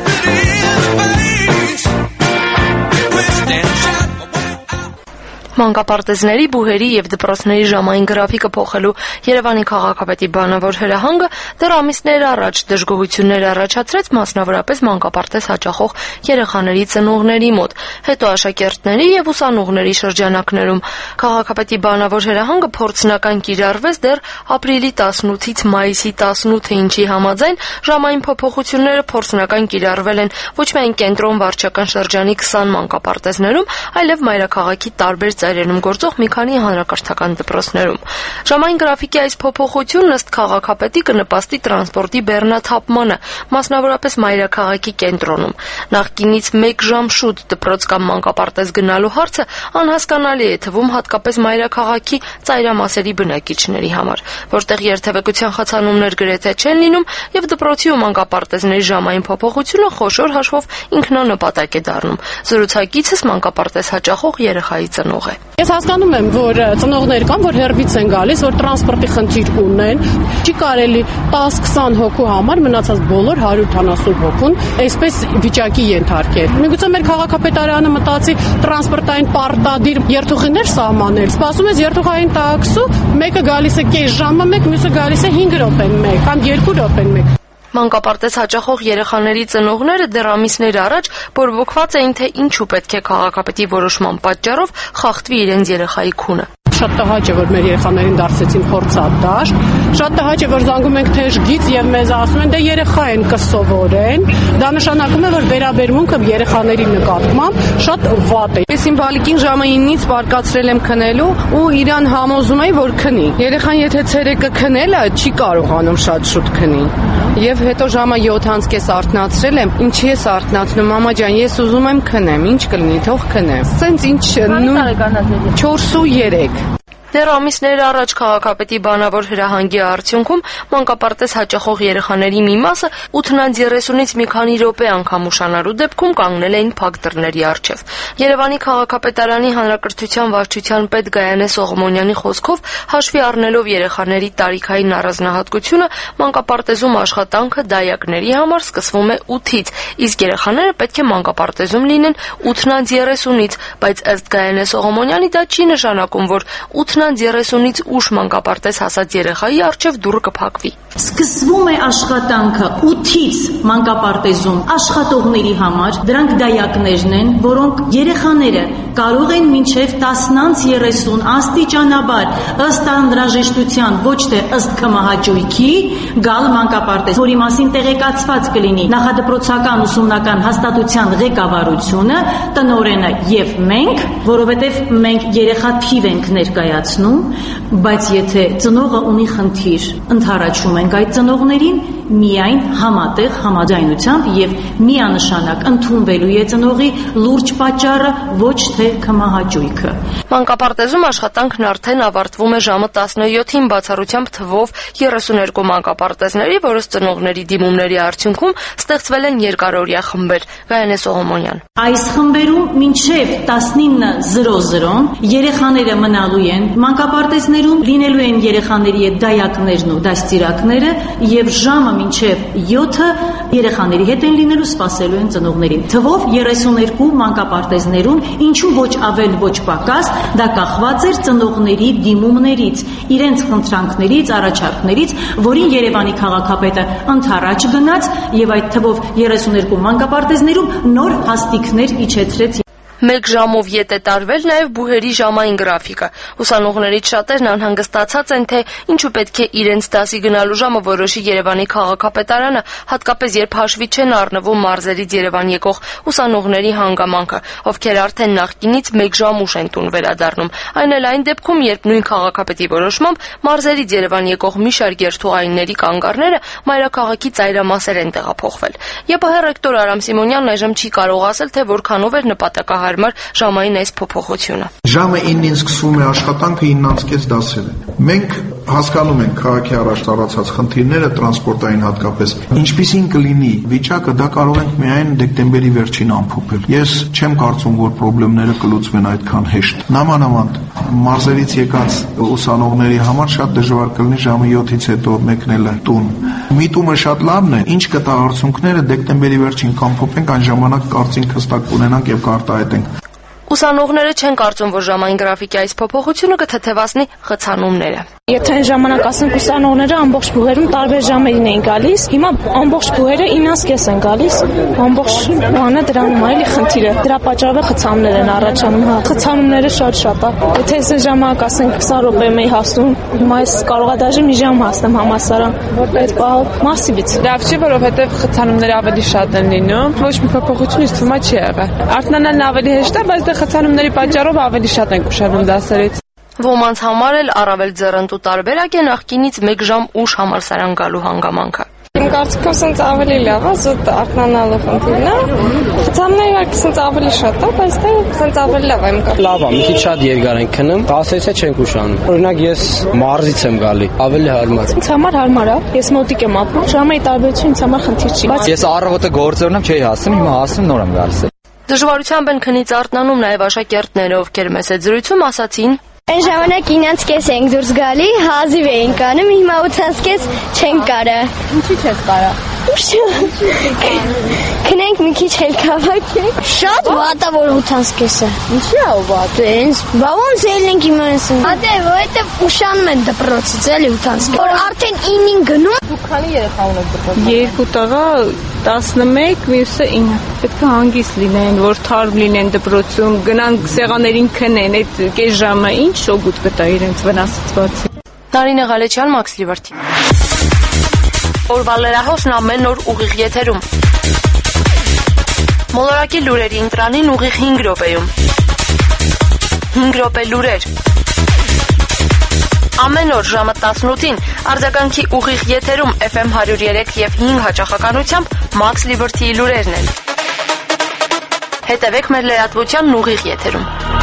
Մանկապարտեզների, բուհերի եւ դպրոցների ժամային գրաֆիկը փոխելու Երևանի քաղաքապետի բանավոր հրահանգը դեռ ամիսներ առաջ դժգոհություններ առաջացրեց մասնավորապես մանկապարտեզ հաճախող երեխաների ծնողների մոտ, հետո աշակերտների եւ ուսանողների շրջանակներում։ Քաղաքապետի բանավոր հրահանգը փորձնական կիրառվեց դեռ ապրիլի 18-ից մայիսի 18-ը, ինչի համաձայն ժամային փոփոխությունները փորձնական կիրառվել են ոչ միայն կենտրոն վարչական շրջանի 20 մանկապարտեզներում, այլև մայրաքաղաքի տարբեր ծայրերում գործող մի քանի հանրակրթական դպրոցներում։ Ժամային գրաֆիկի այս փոփոխությունն ըստ քաղաքապետի կնպաստի տրանսպորտի բեռնաթափմանը, մասնավորապես մայրաքաղաքի կենտրոնում։ Նախկինից 1 ժամ շուտ դպրոց կամ մանկապարտեզ գնալու հարցը անհասկանալի է թվում հատկապես մայրաքաղաքի ծայրամասերի բնակիչների համար, որտեղ երթևեկության խցանումներ գրեթե չեն լինում եւ դպրոցի ու մանկապարտեզների ժամային փոփոխությունը խոշոր հաշվով ինքնանպատակ է դառնում։ Զրուցակիցս մանկապարտեզ հաճախող երեխայի ծնող է։ Ես հասկանում եմ, որ ծնողներ կան, որ հերվից են գալիս, որ տրանսպորտի խնդիր ունեն, չի կարելի 10-20 հոգու համար մնացած բոլոր 170 հոգուն այսպես վիճակի ենթարկել։ Միգուցե մեր քաղաքապետարանը մտածի տրանսպորտային պարտադիր երթուղիներ սահմանել։ Սպասում ես երթուղային տաքսու, մեկը գալիս է կես ժամը մեկ, մյուսը գալիս է 5 րոպեն մեկ կամ 2 րոպեն մեկ։ Մանկապարտեզ հաճախող երեխաների ծնողները դեռ ամիսներ առաջ բորբոքված էին, թե ինչու պետք է քաղաքապետի որոշման պատճառով խախտվի իրենց երեխայի քունը։ Շատ տհաճ է, որ մեր երեխաներին դարձեցին փորձադաշտ, շատ տհաճ է, որ զանգում ենք թեժգից եւ մեզ ասում են, դե երեխա են կսովորեն, դա նշանակում է, որ վերաբերմունքը երեխաների նկատմամբ շատ վատ է։ Ես իմ բալիկին ժամը 9-ից պարկացրել եմ քնելու ու իրան համոզում եմ, որ քնի։ Երեխան եթե ցերեկը քնել է, չի կարողանում շատ շուտ քնի։ Եվ հետո ժամը 7:30 արթնացրել եմ, ինչի ես արթնացնում, մամա ջան, ես ուզում եմ քնեմ, ինչ կլինի, թող քնեմ։ Սենց ինչ 4.3 Դեռ ամիսներ առաջ քաղաքապետի բանավոր հրահանգի արդյունքում մանկապարտեզ հաճախող երեխաների մի մասը 8:30-ից մի քանի րոպե անգամ ուշանալու դեպքում կանգնել էին փակ դռների առջև։ Երևանի քաղաքապետարանի հանրակրթության վարչության պետ Գայանե Սողոմոնյանի խոսքով հաշվի առնելով երեխաների տարիքային առանձնահատկությունը, մանկապարտեզում աշխատանքը դայակների համար սկսվում է 8-ից, իսկ երեխաները պետք է մանկապարտեզում լինեն 8:30-ից, բայց ըստ Գայանե Սողոմոնյանի դա չի նշանակում, որ 8:30-ից ուշ մանկապարտեզ հասած երեխայի առջև դուռը կփակվի։ Սկսվում է աշխատանքը 8-ից մանկապարտեզում աշխատողների համար, դրանք դայակներն են, որոնք երեխաները կարող են մինչև 10:30 աստիճանաբար ըստ անհրաժեշտության, ոչ թե ըստ կմահաճույքի գալ մանկապարտեզ, որի մասին տեղեկացված կլինի նախադպրոցական ուսումնական հաստատության ղեկավարությունը, տնօրենը եւ մենք, որովհետեւ մենք երեխա թիվ ենք ներկայացնում, բայց եթե ծնողը ունի խնդիր, ընդառաջում ենք այդ ծնողներին միայն համատեղ համաձայնությամբ եւ միանշանակ ընդունվելու է ծնողի լուրջ պատճառը, ոչ թե կմահաճույքը։ Մանկապարտեզում աշխատանքն արդեն ավարտվում է ժամը 17-ին բացառությամբ թվով 32 մանկապարտեզների, որոնց ծնողների դիմումների արդյունքում ստեղծվել են երկարօրյա խմբեր։ Գայանե Սողոմոնյան։ Այս խմբերում մինչև 19:00 երեխաները մնալու են մանկապարտեզներում, լինելու են երեխաների հետ դայակներն ու դաստիարակները եւ ժամը մինչև 7-ը երեխաների հետ են լինելու, սպասելու են ծնողներին։ Թվով 32 մանկապարտեզներում, ինչու ոչ ավել, ոչ պակաս, դա կախված էր ծնողների դիմումներից, իրենց խնդրանքներից, առաջարկներից, որին Երևանի քաղաքապետը ընդառաջ գնաց եւ այդ թվով 32 մանկապարտեզներում նոր հաստիքներ իջեցրեց։ 1 ժամով ետ է տարվել նաև բուհերի ժամային գրաֆիկը։ Ուսանողներից շատերն անհանգստացած են, թե ինչու պետք է իրենց դասի գնալու ժամը որոշի Երևանի քաղաքապետարանը, հատկապես երբ հաշվի չեն առնվում մարզերից Երևան եկող ուսանողների հանգամանքը, ովքեր արդեն նախկինից 1 ժամ ուշ են տուն վերադառնում։ Այն էլ այն դեպքում, երբ նույն քաղաքապետի որոշմամբ մարզերից Երևան եկող մի շարք երթուղայինների կանգառները մայրաքաղաքի ծայրամասեր են տեղափոխվել։ ԵՊՀ ռեկտոր Արամ Սիմոնյանն այժմ չի կարող ասել, թե որքանով էր նպատակահարմար ժամային այս փոփոխությունը։ Ժամը 9-ին սկսվում է աշխատանքը, 9-ից դասել է։ Մենք հասկանում ենք քաղաքի առաջ տարածած խնդիրները, տրանսպորտային հատկապես, ինչպիսին կլինի վիճակը, դա կարող ենք միայն դեկտեմբերի վերջին ամփոփել։ Ես չեմ կարծում, որ խնդիրները կլուծվեն այդքան հեշտ։ Նամանավանդ մարզերից եկած ուսանողների համար շատ դժվար կլինի ժամը 7-ից հետո մեկնելը տուն։ Միտումը շատ լավն է, ինչ կտա արդյունքները դեկտեմբերի վերջին կամփոփենք, այն ժամանակ կարծինք հստակ կունենանք եւ կարտահայտենք։ Ուսանողները չեն կարծում, որ ժամային գրաֆիկի այս փոփոխությունը կթեթևացնի խցանումները։ Եթե այն ժամանակ ասենք ուսանողները ամբողջ բուհերում տարբեր ժամերին էին գալիս, հիմա ամբողջ բուհերը 9:30 են գալիս, ամբողջ բանը դրանում է, էլի խնդիրը։ Դրա պատճառով խցանումներ են առաջանում, հա։ Խցանումները շատ է։ Եթե այս ժամանակ ասենք 20 րոպեում էի հասնում, հիմա ես կարող եմ դաժե մի ժամ հասնեմ համալսարան, այդ պահը մասիվից։ Լավ չի, որովհետև խցանումները ավելի շատ են լինում, ոչ մի փոփոխություն ինձ թվում է չի եղել։ Արթնանալն ավելի հեշտ է, բայց դե խցանումների պատճառով ավելի շատ են ուշանում դասերից։ Ոմանց համար էլ առավել ձեռնտու տարբերակ է նախկինից 1 ժամ ուշ համալսարան գալու հանգամանքը։ Իմ կարծիքով սենց ավելի լավ է, զուտ արթնանալը խնդիրն է։ Խցանումները իհարկե սենց ավելի շատ է, բայց դա սենց ավելի լավ է իմ կարծիքով։ Լավ է, մի քիչ շատ երկար ենք քնում, 10-ից չենք ուշանում։ Օրինակ ես մարզից եմ գալի, ավելի հարմար։ Ինձ համար հարմար է, ես մոտիկ եմ ապրում, ժամի տարբերությունը ինձ համար խնդիր չի։ Ես առավոտը գործերն եմ չէի հասնում, հիմա հասնում նոր եմ գալիս։ Դժվարությամբ են քնից արթնանում նաև աշակերտները, ովքեր մեծ զրույցում ասացին. Այն ժամանակ 9:30 ենք դուրս գալի, հազիվ էինք անում, հիմա 8:30 չենք կարա։ Ինչի՞ չես կարա։ Քնենք մի քիչ էլ քաղաքենք։ Շատ վատ է, որ 8:30-ը։ Ինչի՞ է վատ։ Էնց, բա ոնց ելնենք իմանալու։ Ադե, որովհետև ուշանում են դպրոցից, էլի 8:30։ Որ արդեն 9-ին գնում։ Դուք քանի երեխա ունեք դպրոցում։ 2 տղա, 11, մյուսը 9։ Պետք է հանգիստ լինեն, որ թարմ լինեն դպրոցում, գնան սեղաներին քնեն, այդ կես ժամը ինչ շոգուտ կտա իրենց վնասեցված։ Նարինե Ղալեչյան, Մաքս Լիբերթի։ Օրվա լրահոսն ամեն օր ուղիղ եթերում։ Մոլորակի լուրերի ընտրանին ուղիղ 5 րոպեում։ 5 րոպե լուրեր։ Ամեն օր ժամը 18-ին արձագանքի ուղիղ եթերում FM 103 եւ 5 հաճախականությամբ Մաքս Լիբերթիի լուրերն են։ Հետևեք մեր լրատվության ուղիղ եթերում։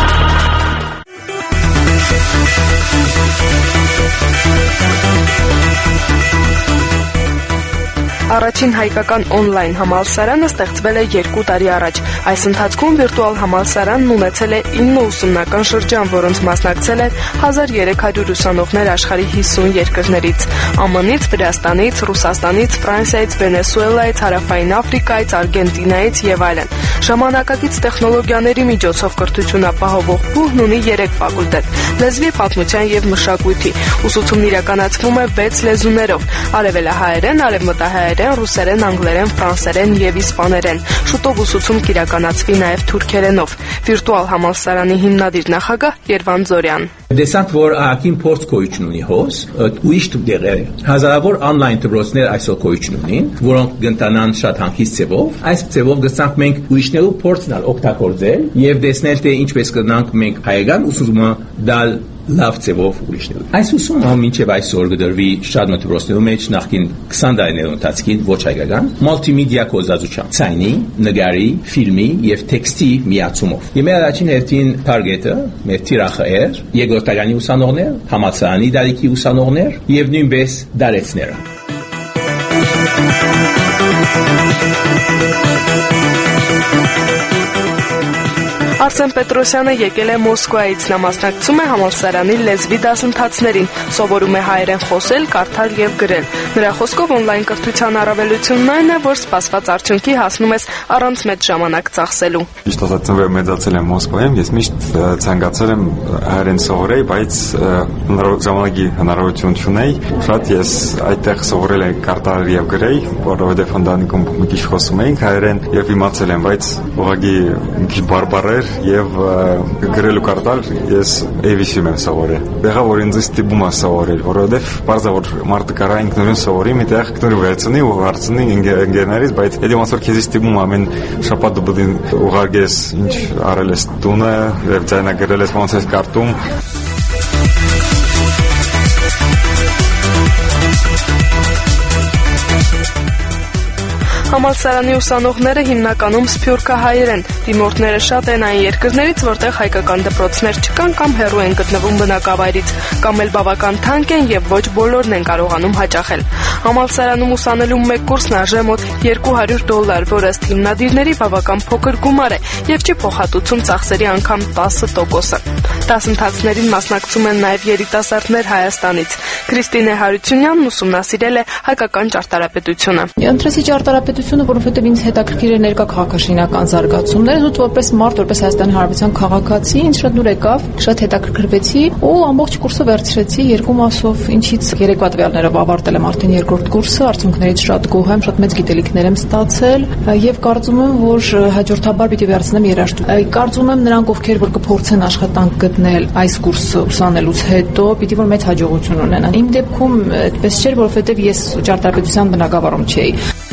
Առաջին հայկական օնլայն համալսարանը ստեղծվել է 2 տարի առաջ։ Այս ընթացքում վիրտուալ համալսարանն ունեցել է 9 ուսումնական շրջան, որոնց մասնակցել են 1300 ուսանողներ աշխարհի 50 երկրներից՝ ԱՄՆ-ից, Վրաստանից, Ռուսաստանից, Ֆրանսիայից, Վենեսուելայից, Հարավային Աֆրիկայից, Արգենտինայից եւ այլն։ Ժամանակակից տեխնոլոգիաների միջոցով կրթություն ապահովող բուհն ունի 3 ֆակուլտետ՝ լեզվի, պատմության եւ մշակույթի։ Ուսուցումն իրականացվում է 6 լեզուներով՝ արևելահայերեն, արևմտահայերեն, ռուսերեն, անգլերեն, ֆրանսերեն եւ իսպաներեն։ Շուտով ուսուցում կիրականացվի նաեւ թուրքերենով։ Վիրտուալ համալսարանի հիմնադիր նախագահ Երվան Զորյան։ Դեսանք, որ ահագին փորձ գոյություն ունի հոս, ուրիշ դեր է։ Հազարավոր օնլայն դպրոցներ այսօր գոյություն ունին, որոնք կընտանան շատ հանգիստ ձևով։ Այս ձևով գցանք մենք ուրիշներու փորձն օգտագործել եւ տեսնել թե ինչպես կգնանք մենք հայկական ուսուցումը դալ լավ ձևով ուրիշներու։ Այս ուսումը մինչև այսօր կդրվի շատ դպրոցներու մեջ նախքին 20 տարիների ընթացքին ոչ հայկական մուլտիմեդիա կոզածությամբ, ցայնի, նկարի, ֆիլմի եւ տեքստի միացումով։ Եվ մեր առաջին հերթին թարգետը մեր թիրախը էր երկրորդարանի ուսանողներ, համալսարանի դարիքի ուսանողներ եւ նույնպես դարեցները։ Արսեն Պետրոսյանը եկել է Մոսկվայից, նա մասնակցում է համալսարանի լեզվի դասընթացներին, սովորում է հայերեն խոսել, կարդալ եւ գրել։ Նրա խոսքով օնլայն կրթության առավելությունն այն է, որ սպասված արդյունքի հասնում ես առանց մեծ ժամանակ ծախսելու։ Միշտ ասացին, որ մեծացել եմ Մոսկվայում, ես միշտ ցանկացել եմ հայերեն սովորել, բայց ժամանակի հնարավորություն չունեի։ Շատ ես այդտեղ սովորել եմ կարդալ եւ գրել, որովհետեւ ընտանիքում մի քիչ խոսում էինք հայերեն եւ իմացել եմ, բայց ուղղակի մի քիչ բարբառ էր եւ գրելու կարտալ ես AVC-ում եմ սովորել։ Եղա որ ինձ ստիպում է սովորել, որովհետեւ բարձր որ մարդը կարա ինքնուրույն սովորի, միտեղ ինքնուրույն վերցնի ու հարցնի ինգեներից, բայց եթե ոնց որ քեզ ստիպում ամեն շաբաթ դու ուղարկես ինչ արել ես տունը եւ ձայնագրել ես ոնց ես կարտում։ Համալսարանի ուսանողները հիմնականում սփյուռքահայեր են, դիմորդները շատ են այն երկրներից, որտեղ հայկական դպրոցներ չկան կամ հեռու են գտնվում բնակավայրից, կամ էլ բավական թանկ են եւ ոչ բոլորն են կարողանում հաճախել։ Համալսարանում ուսանելու մեկ կուրսն արժե մոտ $200, որը ըստ հիմնադիրների բավական փոքր գումար է եւ չի փոխհատուցում ծախսերի անգամ 10%-ը։ Դասընթացներին մասնակցում են նաեւ երիտասարդներ Հայաստանից։ Քրիստինե Հարությունյանն ուսումնասիրել է հայկական ճարտարապետությունը։ Ընտրեցի ճարտարապետությունը, որովհետև ինձ հետաքրքիր է ներկա քաղաքաշինական զարգացումները, ու որպես մարդ, որպես Հայաստանի Հանրապետության քաղաքացի, ինձ շատ նոր եկավ, շատ հետաքրքրվեցի ու ամբողջ կուրսը վերցրեցի 2 մասով, ինչից երեկվա տվյալներով ավարտել եմ արդեն երկրորդ կուրսը, արդյունքներից շատ գոհ եմ, շատ մեծ գիտելիքներ եմ ստացել եւ կարծում եմ, որ հաջորդաբար պիտի վերցնեմ երաժշտություն։ Կարծում եմ նրանք, ովքեր որ կփորձեն աշխատանք գտնել այս կուրսը ուսանելուց հետո, պիտի որ մեծ հաջողություն ունենան։ Իմ դեպքում այդպես չէր, որովհետև ես ճարտարապետության բնագավառում չէի։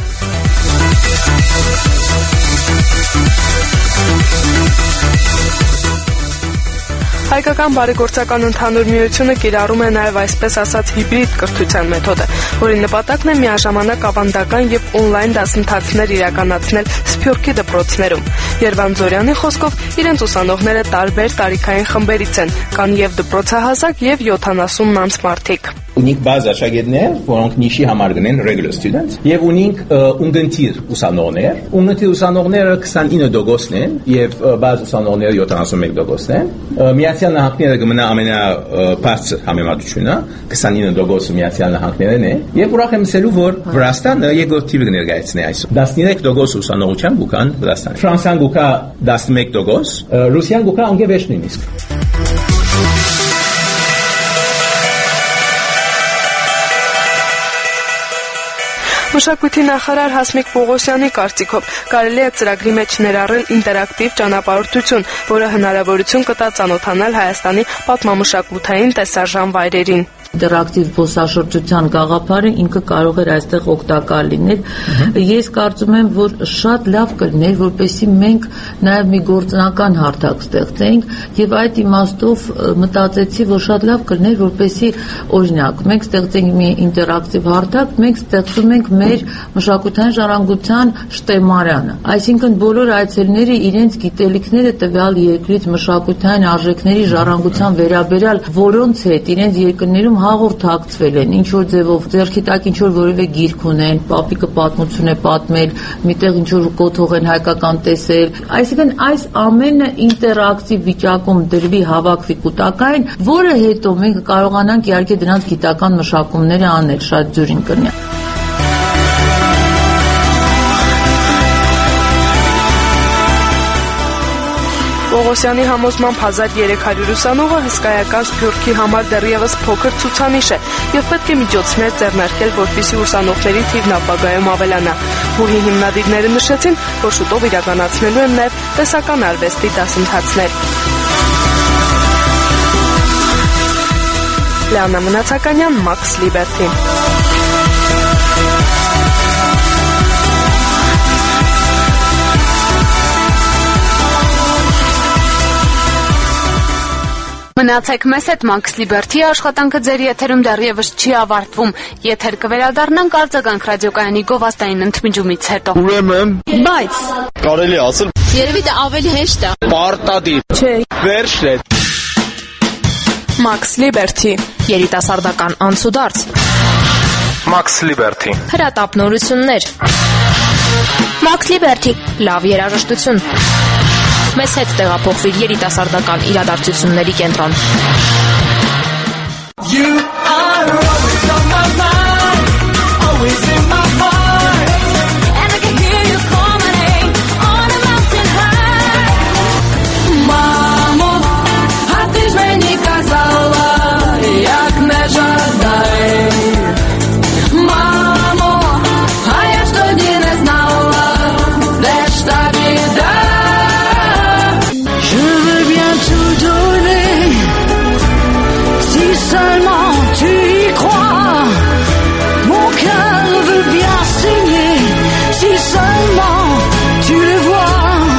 Հայկական բարեգործական ընդհանուր միությունը կիրառում է նաև այսպես ասած հիբրիդ կրթության մեթոդը, որի նպատակն է միաժամանակ ավանդական եւ օնլայն դասընթացներ իրականացնել Սփյուռքի դպրոցներում։ Երվան Զորյանի խոսքով իրենց ուսանողները տարբեր տարիքային խմբերից են, կան եւ դպրոցահասակ եւ 70 մանց մարդիկ։ Ունենք բազ աշակերտներ, որոնք նիշի համար գնեն regular students, եւ ունենք ունգընտիր ուսանողներ։ Ունգընտիր ուսանողները 29% են եւ բազ ուսանողները 71% են։ Միացյալ Նահանգները կմնա ամենաբարձր համեմատությունը, 29% Միացյալ Նահանգներն է, եւ ուրախ եմ ասելու, որ Վրաստանը երկրորդ թիվը կներկայացնի այսօր։ 13% ուսանողության գուկան Վրաստան։ Ֆրանսիան գուկա 11%, Ռուսիան գուկա անգևեշ նույնիսկ։ Մշակույթի նախարար Հասմիկ Պողոսյանի կարծիքով կարելի է ծրագրի մեջ ներառել ինտերակտիվ ճանապարհորդություն, որը հնարավորություն կտա ծանոթանալ Հայաստանի պատմամշակութային տեսարժան վայրերին։ Ինտերակտիվ զբոսաշրջության գաղափարը ինքը կարող էր այստեղ օգտակար լինել։ Ես կարծում եմ, որ շատ լավ կլիներ, որպեսզի մենք նաև մի գործնական հարթակ ստեղծենք, եւ այդ իմաստով մտածեցի, որ շատ լավ կլիներ, որպեսզի օրինակ մենք ստեղծենք մի ինտերակտիվ հարթակ, մենք ստեղծում ենք մեր մշակութային ժառանգության շտեմարանը, այսինքն բոլոր այցելուները իրենց գիտելիքները տվյալ երկրից մշակութային արժեքների ժառանգության վերաբերյալ որոնց հետ իրենց երկրներում հաղորդակցվել են, ինչ որ ձևով ձեռքի տակ ինչ որ որևէ գիրք ունեն, պապիկը պատմություն է պատմել, միտեղ ինչ որ կոթող են հայկական տեսել, այսինքն այս ամենը ինտերակտիվ վիճակում դրվի հավաքվի կուտակային, որը հետո մենք կարողանանք իհարկե դրանց գիտական մշակումները անել, շատ ջուրին կնի։ Պողոսյանի համոզմամբ 1300 ուսանողը հսկայական Սփյուռքի համար դեռևս փոքր ցուցանիշ է եւ պետք է միջոցներ ձեռնարկել, որպեսզի ուսանողների թիվն ապագայում ավելանա։ Բուհի հիմնադիրները նշեցին, որ շուտով իրականացնելու են նաեւ տեսական արվեստի դասընթացներ։ Լիանա Մնացականյան, Max Liberty։ Մնացեք մեզ հետ, Max Liberty աշխատանքը ձեր եթերում դեռևս չի ավարտվում։ Եթեր կվերադառնանք արձագանք ռադիոկայանի գովազդային ընդմիջումից հետո։ Ուրեմն, բայց կարելի ասել, երևի դա ավելի հեշտ է։ Պարտադիր։ Չէ։ Վերջն է։ Max Liberty, երիտասարդական անցուդարձ։ Max Liberty, հրատապնորություններ։ Max Liberty, լավ երաժշտություն։ Մեզ հետ տեղափոխվիր երիտասարդական իրադարձությունների կենտրոն։ You are always on my mind, always in my heart, and I can hear you call my name on a mountain high. Mamo, a ty ж мені казала, як не жадай. Мамо, а я ж тоді не знала, де ж та біда. seulement tu y crois, mon cœur veut bien saigner, si seulement tu le vois.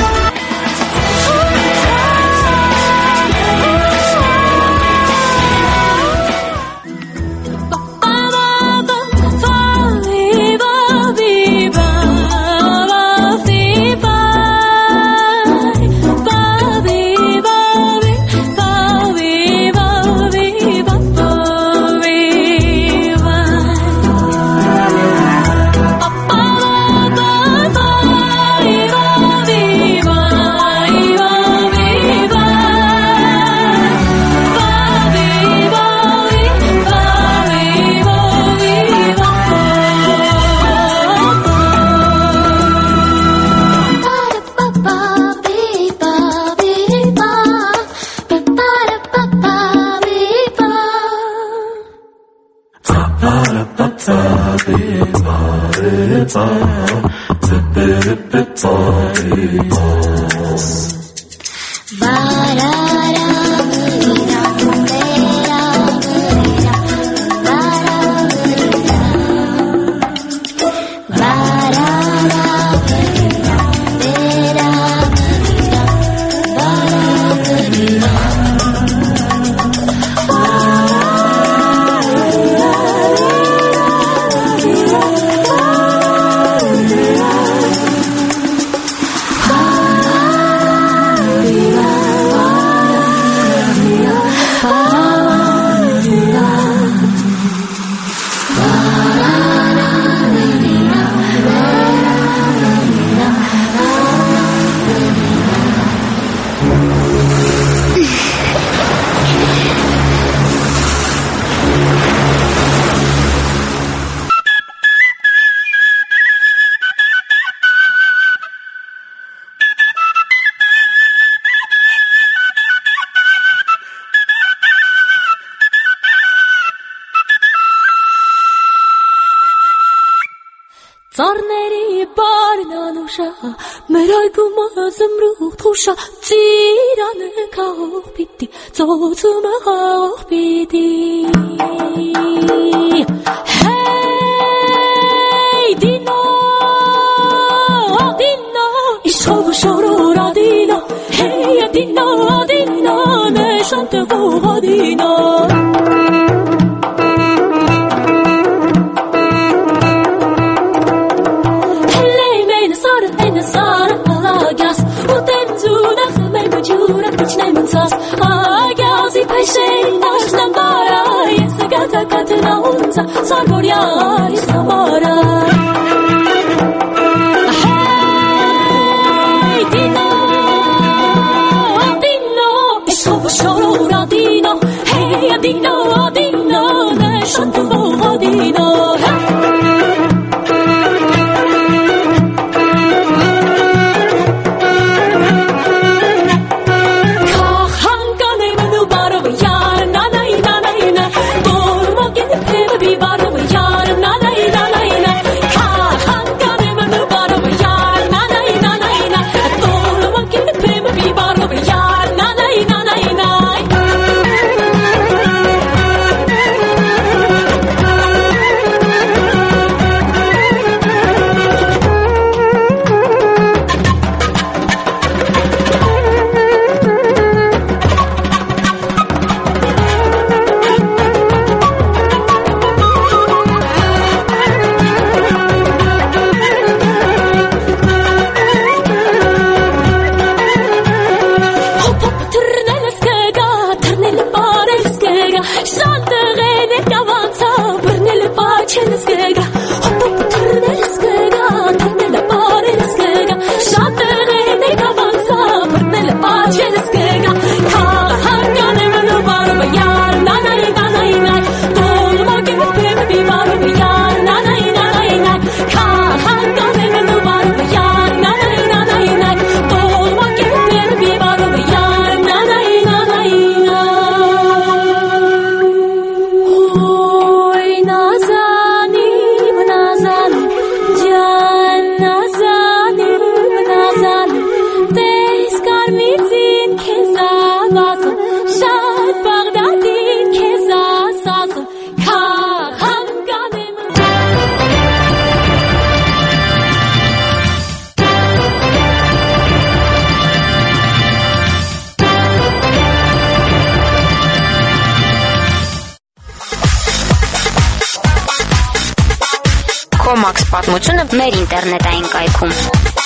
Ծառների բարնանուշա, մեր այգումը զմրուխտ խուշա, ծիրանը կաղող պիտի, ծոցումը խաղող պիտի։ Հեյ, դինո, դինո, իշխով շորոր ադինո, հեյ, դինո, դինո, նեշան տվող ադինո։ Agyazi paşerin aşnan bara, yesa gata katına unza, sarboryari samara. Hey, dino, dino, eşobu şorora dino, hey, dino, dino, ne şantuvo dino, hey. Կոմաքս պատմությունը մեր ինտերնետային կայքում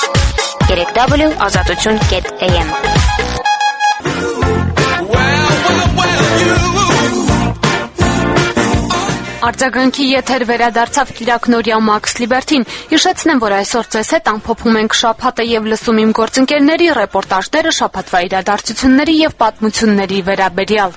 3w.azatutun.am Արձագանքի եթեր վերադարձավ Կիրակնորյա Մաքս Լիբերթին։ Հիշեցնեմ, որ այսօր ձեզ հետ ամփոփում ենք շաբաթը եւ լսում իմ գործընկերների ռեպորտաժները շաբաթվա իրադարձությունների եւ պատմությունների վերաբերյալ։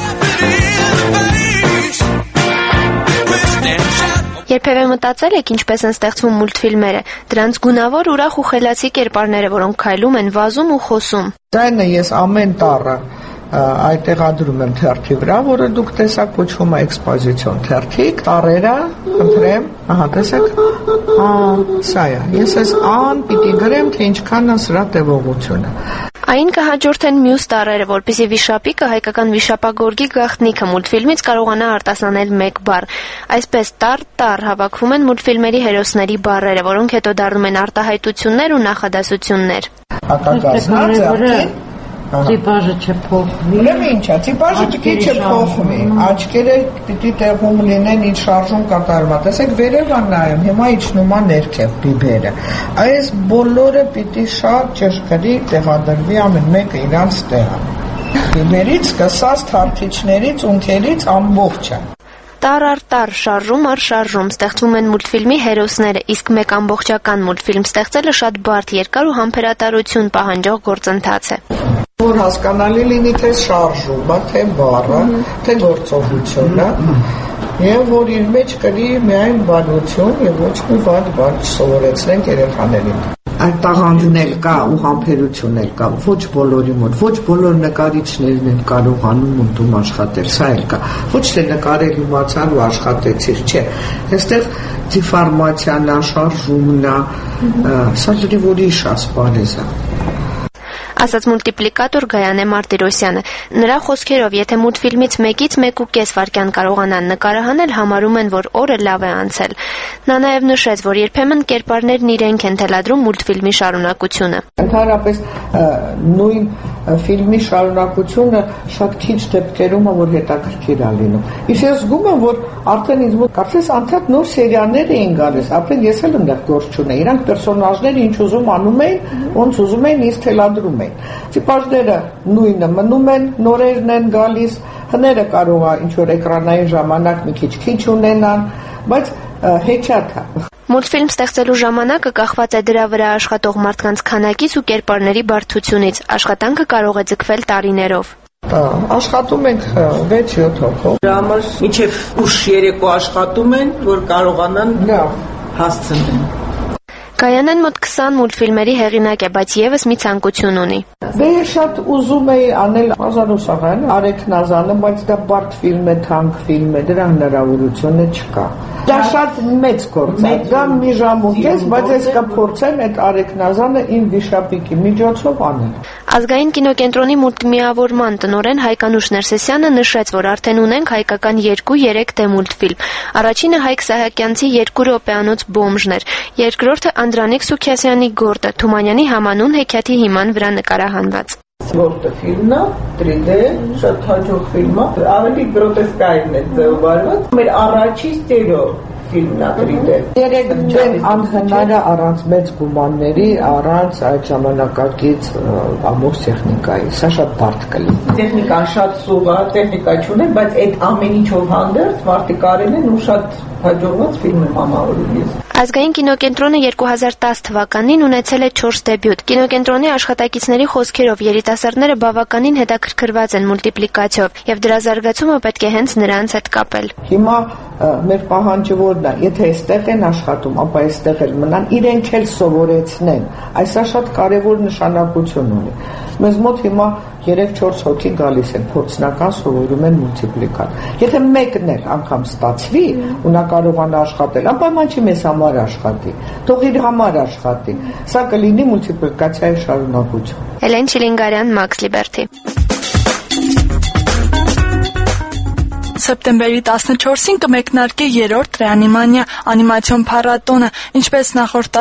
Երբևէ մտածել եք ինչպես են ստեղծվում մուլտֆիլմերը, դրանց գունավոր, ուրախ ու խելացի կերպարները, որոնք քայլում են, վազում ու խոսում։ Դայնը ես ամեն տառը այդտեղադրում եմ թերթի վրա, որը դուք տեսակ կոչվում է էքսպոզիցիոն թերթիկ, տառերը, խնդրեմ, ահա տեսեք, սա է, ես ես ան պիտի գրեմ, թե ինչքան է սրա տևողությունը։ Այն կհաջորդեն մյուս տառերը, որպեսզի վիշապիկը հայկական վիշապագորգի գաղտնիքը մուլտֆիլմից կարողանա արտասանել մեկ բառ։ Այսպես տառ հավաքվում են մուլտֆիլմերի հերոսների բառերը, որոնք հետո դառնում են արտահայտություններ ու նախադասություններ։ Տիպաժը չփոխվի։ Ուրեմն ինչա, տիպաժը պիտի չփոխվի։ Աչքերը պիտի տեղում լինեն, ինչ շարժում կատարվում է։ Տեսեք, վերև է նայում, հիմա իջնում է ներքև բիբերը։ Այս բոլորը պիտի շատ ճշգրիտ տեղադրվի ամեն մեկը իրանց տեղը։ Բիբերից սկսած թարթիչներից, ունքերից ամբողջը։ Տառ առ տառ, շարժում առ շարժում ստեղծվում են մուլտֆիլմի հերոսները, իսկ մեկ ամբողջական մուլտֆիլմ ստեղծելը շատ բարդ, երկար ու համբերատարություն պահանջող գործընթաց է։ Որ հասկանալի լինի թե շարժումը, թե բառը, թե գործողությունը, եւ որ իր մեջ կրի միայն բանություն եւ ոչ մի բան չսովորեցնենք երեխաներին։ Այդ տաղանդն էլ կա ու համբերություն էլ կա, ոչ բոլորի մոտ, ոչ բոլոր նկարիչներն են կարողանում ունդում աշխատել, սա էլ կա, ոչ թե նկարել իմացար ու աշխատեցիր, չէ, այստեղ դիֆորմացիան, շարժումն է, սա լրիվ ուրիշ ասպարեզ է։ Ասաց մուլտիպլիկատոր Գայանե Մարտիրոսյանը։ Նրա խոսքերով, եթե մուլտֆիլմից 1-1.5 վայրկյան կարողանան նկարահանել, համարում են, որ օրը լավ է անցել։ Նա նաև նշեց, որ երբեմն կերպարներն իրենք են թելադրում մուլտֆիլմի շարունակությունը։ Ընդհանրապես նույն ֆիլմի շարունակությունը շատ քիչ դեպքերում է, որ հետաքրքիր է լինում։ Իսկ ես զգում եմ, որ արդեն ինձ մոտ կարծես անդադ նոր սերիաներ էին գալիս, արդեն ես էլ այնտեղ գործ չունեի։ Իրանք պերսոնաժները ինչ ուզում անում էին, ոնց ուզում էին, ինձ թելադրում էին։ Տիպաժները նույնը մնում են, նորերն են գալիս, հները կարող է ինչ որ էկրանային ժամանակ մի քիչ ունենան, բայց հեչաթ է։ Մուլտֆիլմ ստեղծելու ժամանակը կախված է դրա վրա աշխատող մարդկանց քանակից ու կերպարների բարդությունից։ Աշխատանքը կարող է ձգվել տարիներով։ Աշխատում ենք 6-7 հոգով։ Դրա համար մինչև ուշ երեկո աշխատում են, որ կարողանան հասցնեն։ Գայանեն մոտ 20 մուլտֆիլմերի հեղինակ է, բայց եւս մի ցանկություն ունի։ Դե շատ ուզում էի անել Ազարուսաղյանը, Արեգ Նազանը, բայց դա բարդ ֆիլմ է, թանկ ֆիլմ է, դրա հնարավորությունը չկա։ Դա շատ մեծ գործ է, դա մի ժամ ու կես, բայց ես կփորձեմ այդ Արեգ Նազանը իմ վիշապիկի միջոցով անել։ Ազգային կինոկենտրոնի մուլտիմիավորման տնօրեն Հայկանուշ Ներսեսյանը նշեց, որ արդեն ունենք հայկական 2-3 դեմուլտֆիլմ։ Առաջինը Հայկ Սահակյանցի 2 րոպեանոց բոմժն էր, երկրորդը Անդրանիկ Սուքիասյանի Գորտը, Թումանյանի համանուն հեքիաթի հիման վրա նկարահանված։ Գորտը ֆիլմն է, 3D, շատ հաջող ֆիլմ է, ավելի գրոտեսկային է ձևավորված։ Մեր առաջի ստերեո ֆիլմն է 3D։ Երեք դեն անհնար է առանց մեծ գումարների, առանց այդ ժամանակակից ամբողջ տեխնիկայի։ Սա շատ բարդ կլինի։ Տեխնիկան շատ սուղ է, տեխնիկա չունեն, բայց այդ ամեն ինչով հանդերձ մարդիկ արել են ու շատ հաջողված ֆիլմ եմ համարում ես։ Ազգային կինոկենտրոնը 2010 թվականին ունեցել է 4 դեբյուտ։ Կինոկենտրոնի աշխատակիցների խոսքերով երիտասարդները բավականին հետաքրքրված են մուլտիպլիկացիով, եւ դրա զարգացումը պետք է հենց նրանց հետ կապել։ Հիմա մեր պահանջը որն է, եթե այստեղ են աշխատում, ապա այստեղ էլ մնան, իրենք էլ սովորեցնեն։ Այսա շատ կարևոր նշանակություն ունի։ Մեզ մոտ հիմա 3-4 հոգի գալիս են, փորձնական սովորում են մուլտիպլիկան։ Եթե մեկն էլ անգամ ստացվի ու նա կարողանա աշխատել, անպայման չի մեզ համար աշխատի, թող իր համար աշխատի։ Սա կլինի մուլտիպլիկացիայի շարունակություն։ Էլեն Չիլինգարյան, Մաքս Լիբերթի։ Սեպտեմբերի 14-ին կմեկնարկի 3-րդ ռեանիմանիա անիմացիոն փառատոնը, ինչպես նախորդ տարի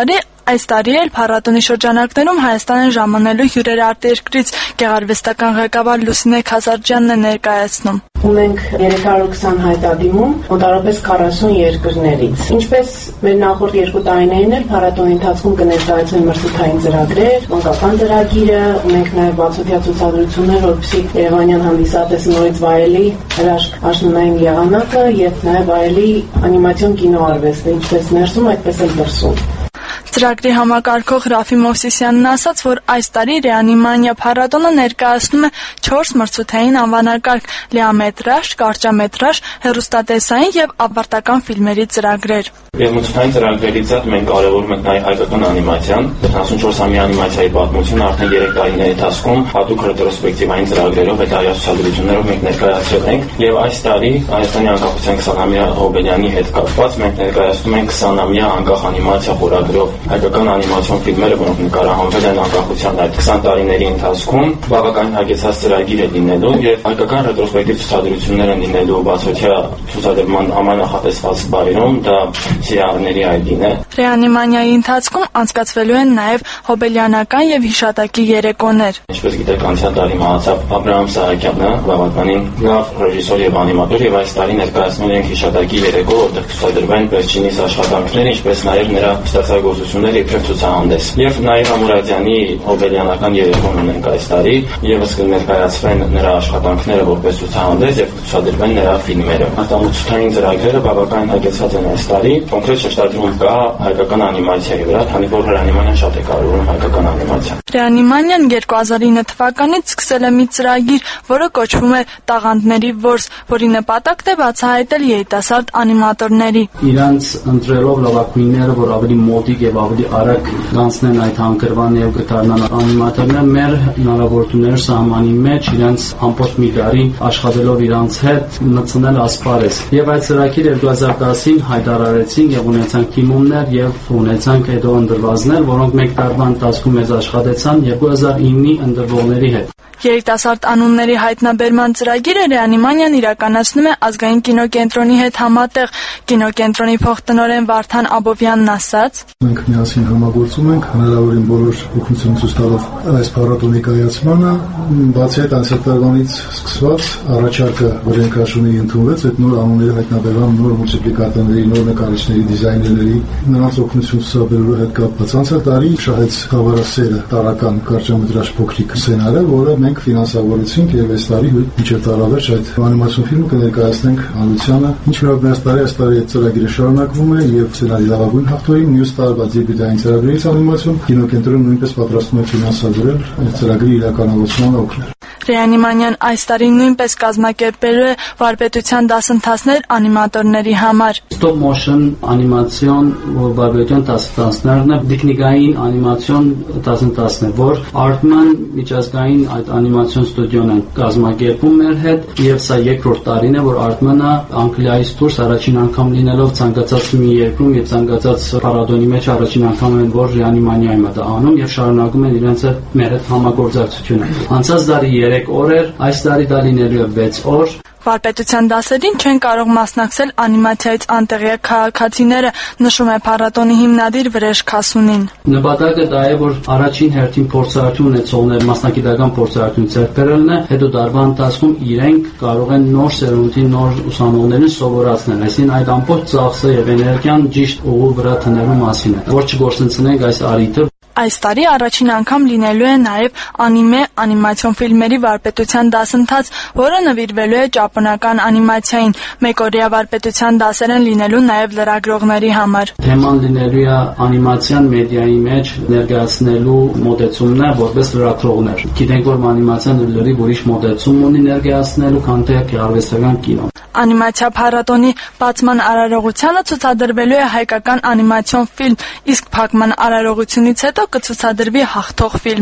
Այս տարի էլ փառատոնի շրջանակներում Հայաստան են ժամանելու հյուրեր արտերկրից գեղարվեստական ղեկավար Լուսինե Քազարջյանն է ներկայացնում։ Ունենք 320 հայտարարում մոտավորապես 40 երկրներից։ Ինչպես մեր նախորդ 2 տարիներին էլ փառատոնի ընթացքում կներկայացվեն մրցութային ծրագրեր, մանկական ծրագիրը, ունենք նաև բացօթյա ցուցադրություններ, որպեսզի Երևանյան հանդիսատեսը նորից վայելի հրաշք աշնանային եղանակը եւ նաև վայելի անիմացիոն կինոարվեստը, ինչպես ներսում, այդպես էլ դրսում։ Ծրագրի համակարգող Ռաֆի Մովսիսյանն ասաց, որ այս տարի Ռեանիմանիա փառատոնը ներկայացնում է 4 մրցութային անվանակարգ՝ լիամետրաժ, կարճամետրաժ, հեռուստատեսային եւ ավարտական ֆիլմերի ծրագրեր։ Եվ մրցութային ծրագրերից այդ մենք կարևորում ենք նաև հայկական անիմացիան, 74-ամյա անիմացիայի պատմությունը արդեն 3 տարիների ընթացքում հատուկ ռետրոսպեկտիվային ծրագրերով այդ ցուցադրություններով մենք ներկայացրել ենք եւ այս տարի Հայաստանի անկախության 20-ամյա Հոբելյանի հետ կապված մենք ներկայացնում ենք 20-ամյա անկախ անիմացիա խորագրով հայկական անիմացիոն ֆիլմերը, որոնք նկարահանվել են անկախության այդ 20 տարիների ընթացքում, բավական հագեցած ծրագիր է լինելու եւ հայկական ռետրոսպեկտիվ ցուցադրություններ են լինելու բացօթյա ցուցադրման համանախատեսված բարերում, դա Սիրահարների այգին է։ Ռեանիմանիայի ընթացքում անցկացվելու են նաև հոբելյանական եւ հիշատակի երեկոներ։ Ինչպես գիտեք, անցյալ տարի մահացավ Աբրահամ Սահակյանը, բավականին լավ ռեժիսոր եւ անիմատոր, եւ այս տարի ներկայացնում ենք հիշատակի երեկո, որտեղ ցուցադրվեն վերջինիս աշխատանքները, ինչպես նաև նրա ստեղծագործությունները իբրև ցուցահանդես։ Եվ նաև Ամուրադյանի հոբելյանական երեկոն ունենք այս տարի, եւս կներկայացվեն նրա աշխատանքները որպես ցուցահանդես եւ ցուցադրվեն նրա ֆիլմերը։ Արտահայտության ծրագրերը բավական հագեցած են այս տարի։ Կոնկրետ շեշտադրում կա հայկական անիմացիայի վրա, քանի որ Ռեանիմանիան շատ է կարևորում հայկական անիմացիան։ Ռեանիմանիան 2009 թվականից սկսել է մի ծրագիր, որը կոչվում է Տաղանդների որս, որի նպատակն է բացահայտել երիտասարդ անիմատորների։ Իրանց ընտրելով լավագույնները, որ ավելի մոդիկ եւ ավելի արագ դանսնեն այդ հանգրվան եւ գտարնան անիմատորները, մեր հնարավորությունները սահմանի մեջ իրանց ամբողջ մի տարի աշխատելով իրանց հետ մտցնել ասպարեզ։ Եվ այդ ծրագիրը 2010-ին հայտարարեցինք եւ ունեցանք թիմումներ եւ ունեցանք հետո ընդրվածներ, որոնք մեկ տարվա ընթացքում մեզ աշխատեցան 2009-ի ընդրվողների հետ։ Երիտասարդ անունների հայտնաբերման ծրագիրը Ռեանիմանիան իրականացնում է Ազգային կինոկենտրոնի հետ համատեղ։ Կինոկենտրոնի փոխտնօրեն Վարդան Աբովյանն ասաց. Մենք միասին համագործում ենք հնարավորին բոլոր օգնություն ցույց տալով այս փառատոնի կայացմանը, բացի այդ անցյալ տարվանից սկսված առաջարկը, որ ենք աշունի ընդունվեց, այդ նոր անունների հայտնաբերման, նոր մուլտիպլիկատորների, նոր նկարիչների, դիզայներների, նրանց օգնություն ցուցաբերելու հետ կապված անցյալ տարի շահեց Խավարասերը տարական կարճամետրաժ փոքրիկ սցենարը, որը մենք ֆինանսավորեցինք եւ այս տարի մինչեւ տարավերջ այդ անիմացիոն ֆիլմը կներկայացնենք հանրությանը։ Ինչ մենակ այս տարի այդ ծրագիրը շարունակվում է եւ սցենարի լավագույն հաղթողին մյուս տարվա դեբյուտային ծրագրերից անիմացիոն կինոկենտրոնը նույնպես պատրաստվում է ֆինանսավորել այդ ծրագրի իրականացմանը օգնել։ Ռեանիմանիան այս տարի նույնպես կազմակերպելու է վարպետության դասընթացներ անիմատորների համար։ Stop motion անիմացիոն վարպետության դասընթացներն է տեխնիկային անիմացիոն դասընթացներ, որ Artman միջազգային այդ անիմացիոն ստուդիոն են կազմակերպում մեր հետ եւ սա երկրորդ տարին է, որ Artman-ը Անգլիայից դուրս առաջին անգամ լինելով ցանկացած մի երկրում եւ ցանկացած փառատոնի մեջ առաջին անգամ են, որ Ռեանիմանիայում է դա անում եւ շարունակում են իրենց մեր հետ համագործակցությունը։ Անցած տարի 3 օր էր, այս տարի դա լինելու է 6 օր։ Վարպետության դասերին չեն կարող մասնակցել անիմացիայից անտեղյակ քաղաքացիները, նշում է փառատոնի հիմնադիր Վրեժ Քասունին։ Նպատակը դա է, որ առաջին հերթին փորձառություն ունեցողներ մասնակիտական փորձառություն ձեռք բերելն է, հետո դարվա ընթացքում իրենք կարող են նոր սերունդի նոր ուսանողներին սովորացնել, այսինքն այդ ամբողջ ծախսը եւ էներգիան ճիշտ ուղու վրա տնելու մասին է, որ չգործընծնենք այս առիթը։ Այս տարի առաջին անգամ լինելու է նաև անիմե անիմացիոն ֆիլմերի վարպետության դասընթաց, որը նվիրվելու է ճապոնական անիմացիային։ Մեկօրյա վարպետության դասեր են լինելու նաև լրագրողների համար։ Թեման լինելու է անիմացիան մեդիայի մեջ ներկայացնելու մոտեցումն է որպես լրագրողներ։ Գիտենք, որ անիմացիան լրիվ ուրիշ մոտեցում ունի ներկայացնելու, քան թե արվեստական կինո։ Անիմացիա փառատոնի բացման արարողությանը ցուցադրվելու է հայկական անիմացիոն ֆիլմ, իսկ փակման արարողությունից հետո կցուցադրվի հաղթող ֆիլմը։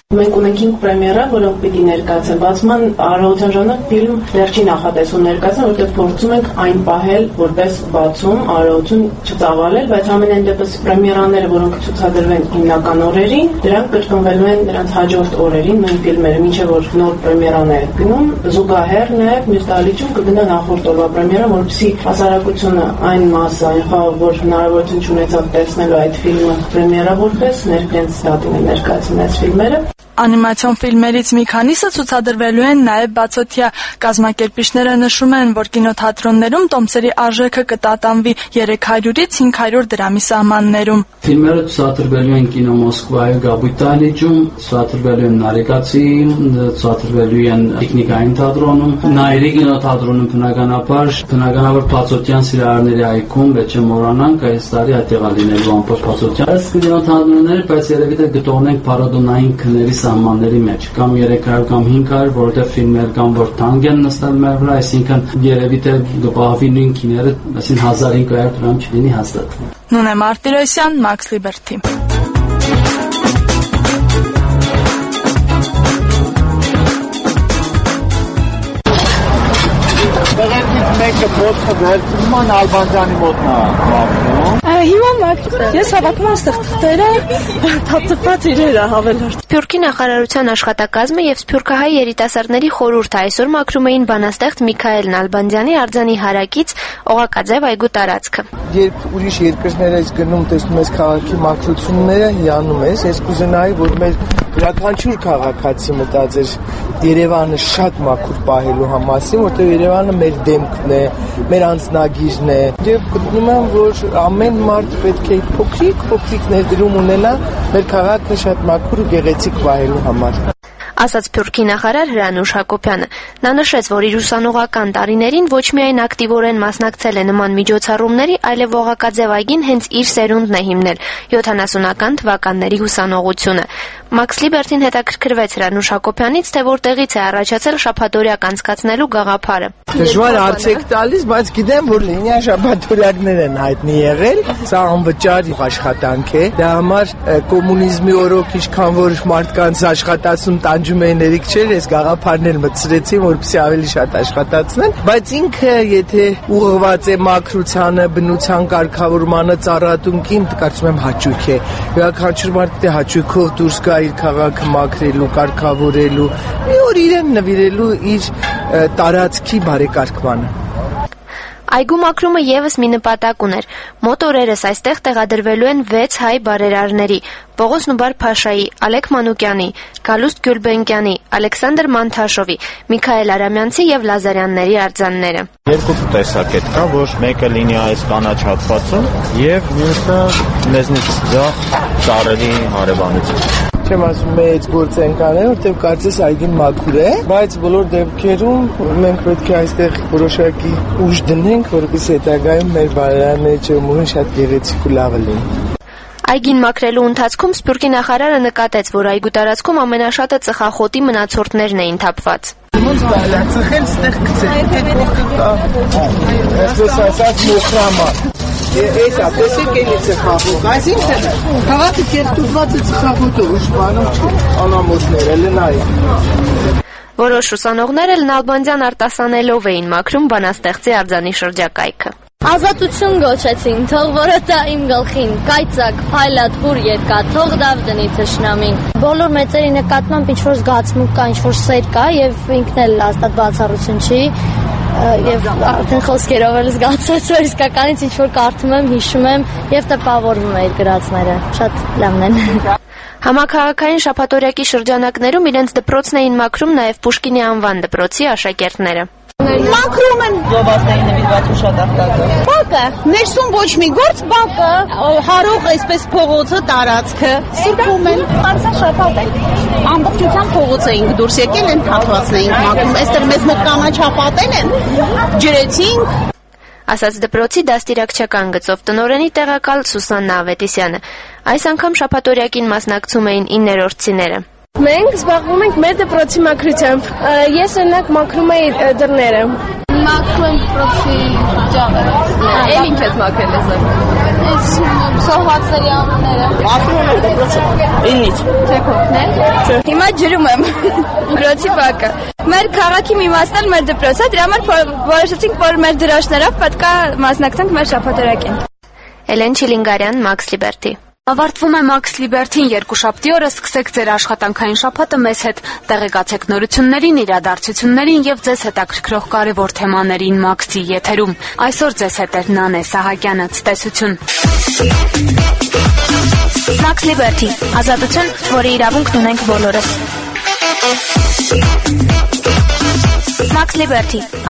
Մենք ունենք 5 պրեմիերա, որոնք պիտի ներկայացեն։ Բացման արարողության ժամանակ ֆիլմ վերջի նախատեսում ներկայացան, որտեղ փորձում ենք այն պահել որպես բացում, արարողություն չծավալել, բայց ամենայն դեպս պրեմիերաները, որոնք ցուցադրվեն հիմնական օրերին, դրանք կրկնվելու են նրանց հաջորդ օրերին նույն ֆիլմերը, մինչև որ նոր պրեմիերաներ են գնում։ Զուգահեռ նաև մյուս դահլիճում կգնա նախորդ օրվա պրեմիերա, որպեսզի հասարակությունը այն մասը, այն խաղը, որ հնարավորություն չունեցավ տեսնելու այդ ֆիլմը պրեմիերավորվեց, ներկայացնեն ստատին ներկայացնեն այս ֆիլմերը։ Անիմացիոն ֆիլմերից մի քանիսը ցուցադրվելու են նաև բացօթյա։ Կազմակերպիչները նշում են, որ կինոթատրոններում տոմսերի արժեքը կտատանվի 300-ից 500 դրամի սահմաններում։ Ֆիլմերը ցուցադրվելու են կինո Մոսկվայի Գաբույտ դահլիճում, ցուցադրվելու են Նարեկացի, ցուցադրվելու են Տեխնիկային թատրոնում, Նայիրի կինոթատրոնում բնականաբար բացօթյան Սիրահարների այգում, պետք չէ մոռանանք, այս տարի այդտեղ լինելու ամբողջ բացօթյան։ Այս կինոթատրոնները, բայց երևի թե գտնենք փառատոնային քնների սահմանների մեջ, կամ 300 կամ 500, որովհետև ֆիլմեր կան, որ թանկ են նստել մեր վրա, այսինքն երևի թե գպահվի նույն քիները, այսինքն 1500 դրամ չլինի հաստատ։ Նունե Մարտիրոսյան, Max Liberty։ Մեկը փոքր վերցնում Ալբանյանի մոտնա մաքրում։ Հիմա ես հավաքում եմ այստեղ թղթերը, թափված իրերը հավելորդ։ Սփյուռքի նախարարության աշխատակազմը եւ Սփյուռքահայ երիտասարդների խորհուրդը այսօր մաքրում էին բանաստեղծ Միքայել Նալբանդյանի արձանի հարակից Օղակաձև այգու տարածքը։ Երբ ուրիշ երկրներ ես գնում, տեսնում ես քաղաքի մաքրությունները, հիանում ես, ես կուզենայի, որ մեր յուրաքանչյուր քաղաքացի մտածեր Երևանը շատ մաքուր պահելու համասին, որտեղ Երևանը մեր դեմքն է, մեր անձնագիրն է, եւ գտնում եմ, որ ամեն մարդ պետք է փոքրիկ ներդրում ունենա մեր քաղաքը շատ մաքուր ու գեղեցիկ պահելու համար։ Ասաց Սփյուռքի նախարար Հրանուշ Հակոբյանը։ Նա նշեց, որ իր ուսանողական տարիներին ոչ միայն ակտիվորեն մասնակցել է նման միջոցառումների, այլև Օղակաձև այգին հենց իր սերունդն է հիմնել 70-ական թվականների ուսանողությունը։ Max Liberty-ն հետաքրքրվեց Հրանուշ Հակոբյանից, թե որտեղից է առաջացել շաբաթօրյակ անցկացնելու գաղափարը։ Դժվար հարց եք տալիս, բայց գիտեմ, որ լինիա շաբաթօրյակներ են հայտնի եղել։ Սա անվճար աշխատանք է։ Դա համար կոմունիզմի օրոք ինչքան որ մարդկանց աշխատացում տանջում էին երիկ չէր, ես գաղափարներ մտցրեցի, որպեսզի ավելի շատ աշխատացնեն, բայց ինքը եթե ուղղված է մաքրությանը, բնության կարգավորմանը, ծառատունքին, կարծում եմ հաճույք է։ Յուրաքանչյուր մարդ դե հաճույքով դուրս գա իր քաղաքը մաքրելու, կարգավորելու, մի օր իրեն նվիրելու իր տարածքի բարեկարգմանը։ Այգու մաքրումը եւս մի նպատակ ուներ։ Մոտ օրերս այստեղ տեղադրվելու են 6 հայ բարերարների՝ Պողոս Նուբար Փաշայի, Ալեք Մանուկյանի, Գալուստ Գյուլբենկյանի, Ալեքսանդր Մանթաշովի, Միքայել Արամյանցի եւ Լազարյանների արձանները։ Երկու տեսակետ կա, որ մեկը լինի այս կանաչ հատվածում եւ մյուսը մեզնից ձախ ծառերի հարևանություն։ Չեմ ասում մեծ գործ ենք անել, որտեղ կարծես այգին մաքուր է, բայց բոլոր դեպքերում մենք պետք է այստեղ որոշակի ուժ դնենք, որպեսզի հետագայում մեր բարերարների ջրմուղին շատ գեղեցիկ ու լավը լինի։ Այգին մաքրելու ընթացքում Սփյուռքի նախարարը նկատեց, որ այգու տարածքում ամենաշատը ծխախոտի մնացորդներն էին թափված։ Ոնց բալա ծխել ստեղ գցել, դե փոխի այսպես ասած մոխրամա։ Էսա տեսեք էլի ծխախոտ, այսինքն քաղաքը կերտված է ծխախոտով, ուշ բանում չի, անամոթները լնայի։ Որոշ ուսանողներ էլ Նալբանդյան արտասանելով էին մաքրում բանաստեղծի արձանի շրջակայքը։ Ազատություն գոչեցին, թող որը տա իմ գլխին, կայծակ, փայլատ, բուր երկա, թող դավ դնի թշնամին։ Բոլոր մեծերի նկատմամբ ինչ-որ զգացմունք կա, ինչ-որ սեր կա եւ ինքն էլ հաստատ բացառություն չի եւ արդեն խոսքերով էլ զգացած որ իսկականից ինչ-որ կարդում եմ, հիշում եմ եւ տպավորվում է իր գրածները։ Շատ լավն են։ Համաքաղաքային շաբաթօրյակի շրջանակներում իրենց դպրոցն էին մաքրում նաեւ Պուշկինի անվան դպրոցի աշակերտները։ Մաքրում են զոբասների նվիրված ուշադակտակը։ Բակը, ներսում ոչ մի գործ, բակը, հարող այսպես փողոցը, տարածքը, սրբում են։ Արսա շաբաթ է։ Ամբողջությամբ փողոց էինք դուրս եկել, են թափվածն էինք մաքրում, այստեղ մեզ մոտ կանաչապատել են, ջրեցինք։ Ասաց դպրոցի դաստիարակչական գծով տնօրենի տեղակալ Սուսաննա Ավետիսյանը։ Այս անգամ շաբաթօրյակին մասնակցում էին 9-րդցիները։ Մենք զբաղվում ենք մեր դպրոցի մաքրությամբ։ Ես օրինակ մաքրում եի դռները։ Մաքրում եմ դպրոցի ջահը։ Էլ ինչ ես մաքրել ես այդպես։ Սոհվածների անունները։ Մաքրում եմ դպրոցը։ Իննից։ Չեք օգնել։ Հիմա ջրում եմ դպրոցի բակը։ Մեր քաղաքի մի մասն էլ մեր դպրոցն է, դրա համար որոշեցինք, որ մեր դրոշներով պետք է մասնակցենք մեր շաբաթօրակին։ Էլեն Չիլինգարյան, Max Liberty։ Ավարտվում է Max Liberty-ին երկուշաբթի օրը, սկսեք ձեր աշխատանքային շաբաթը մեզ հետ, տեղեկացեք նորություններին, իրադարձություններին եւ ձեզ հետաքրքրող կարևոր թեմաներին Max-ի եթերում։ Այսօր ձեզ հետ է Նանե Սահակյանը, ցտեսություն։ Max Liberty, ազատություն, որի իրավունքն ունենք բոլորս։ Max Liberty,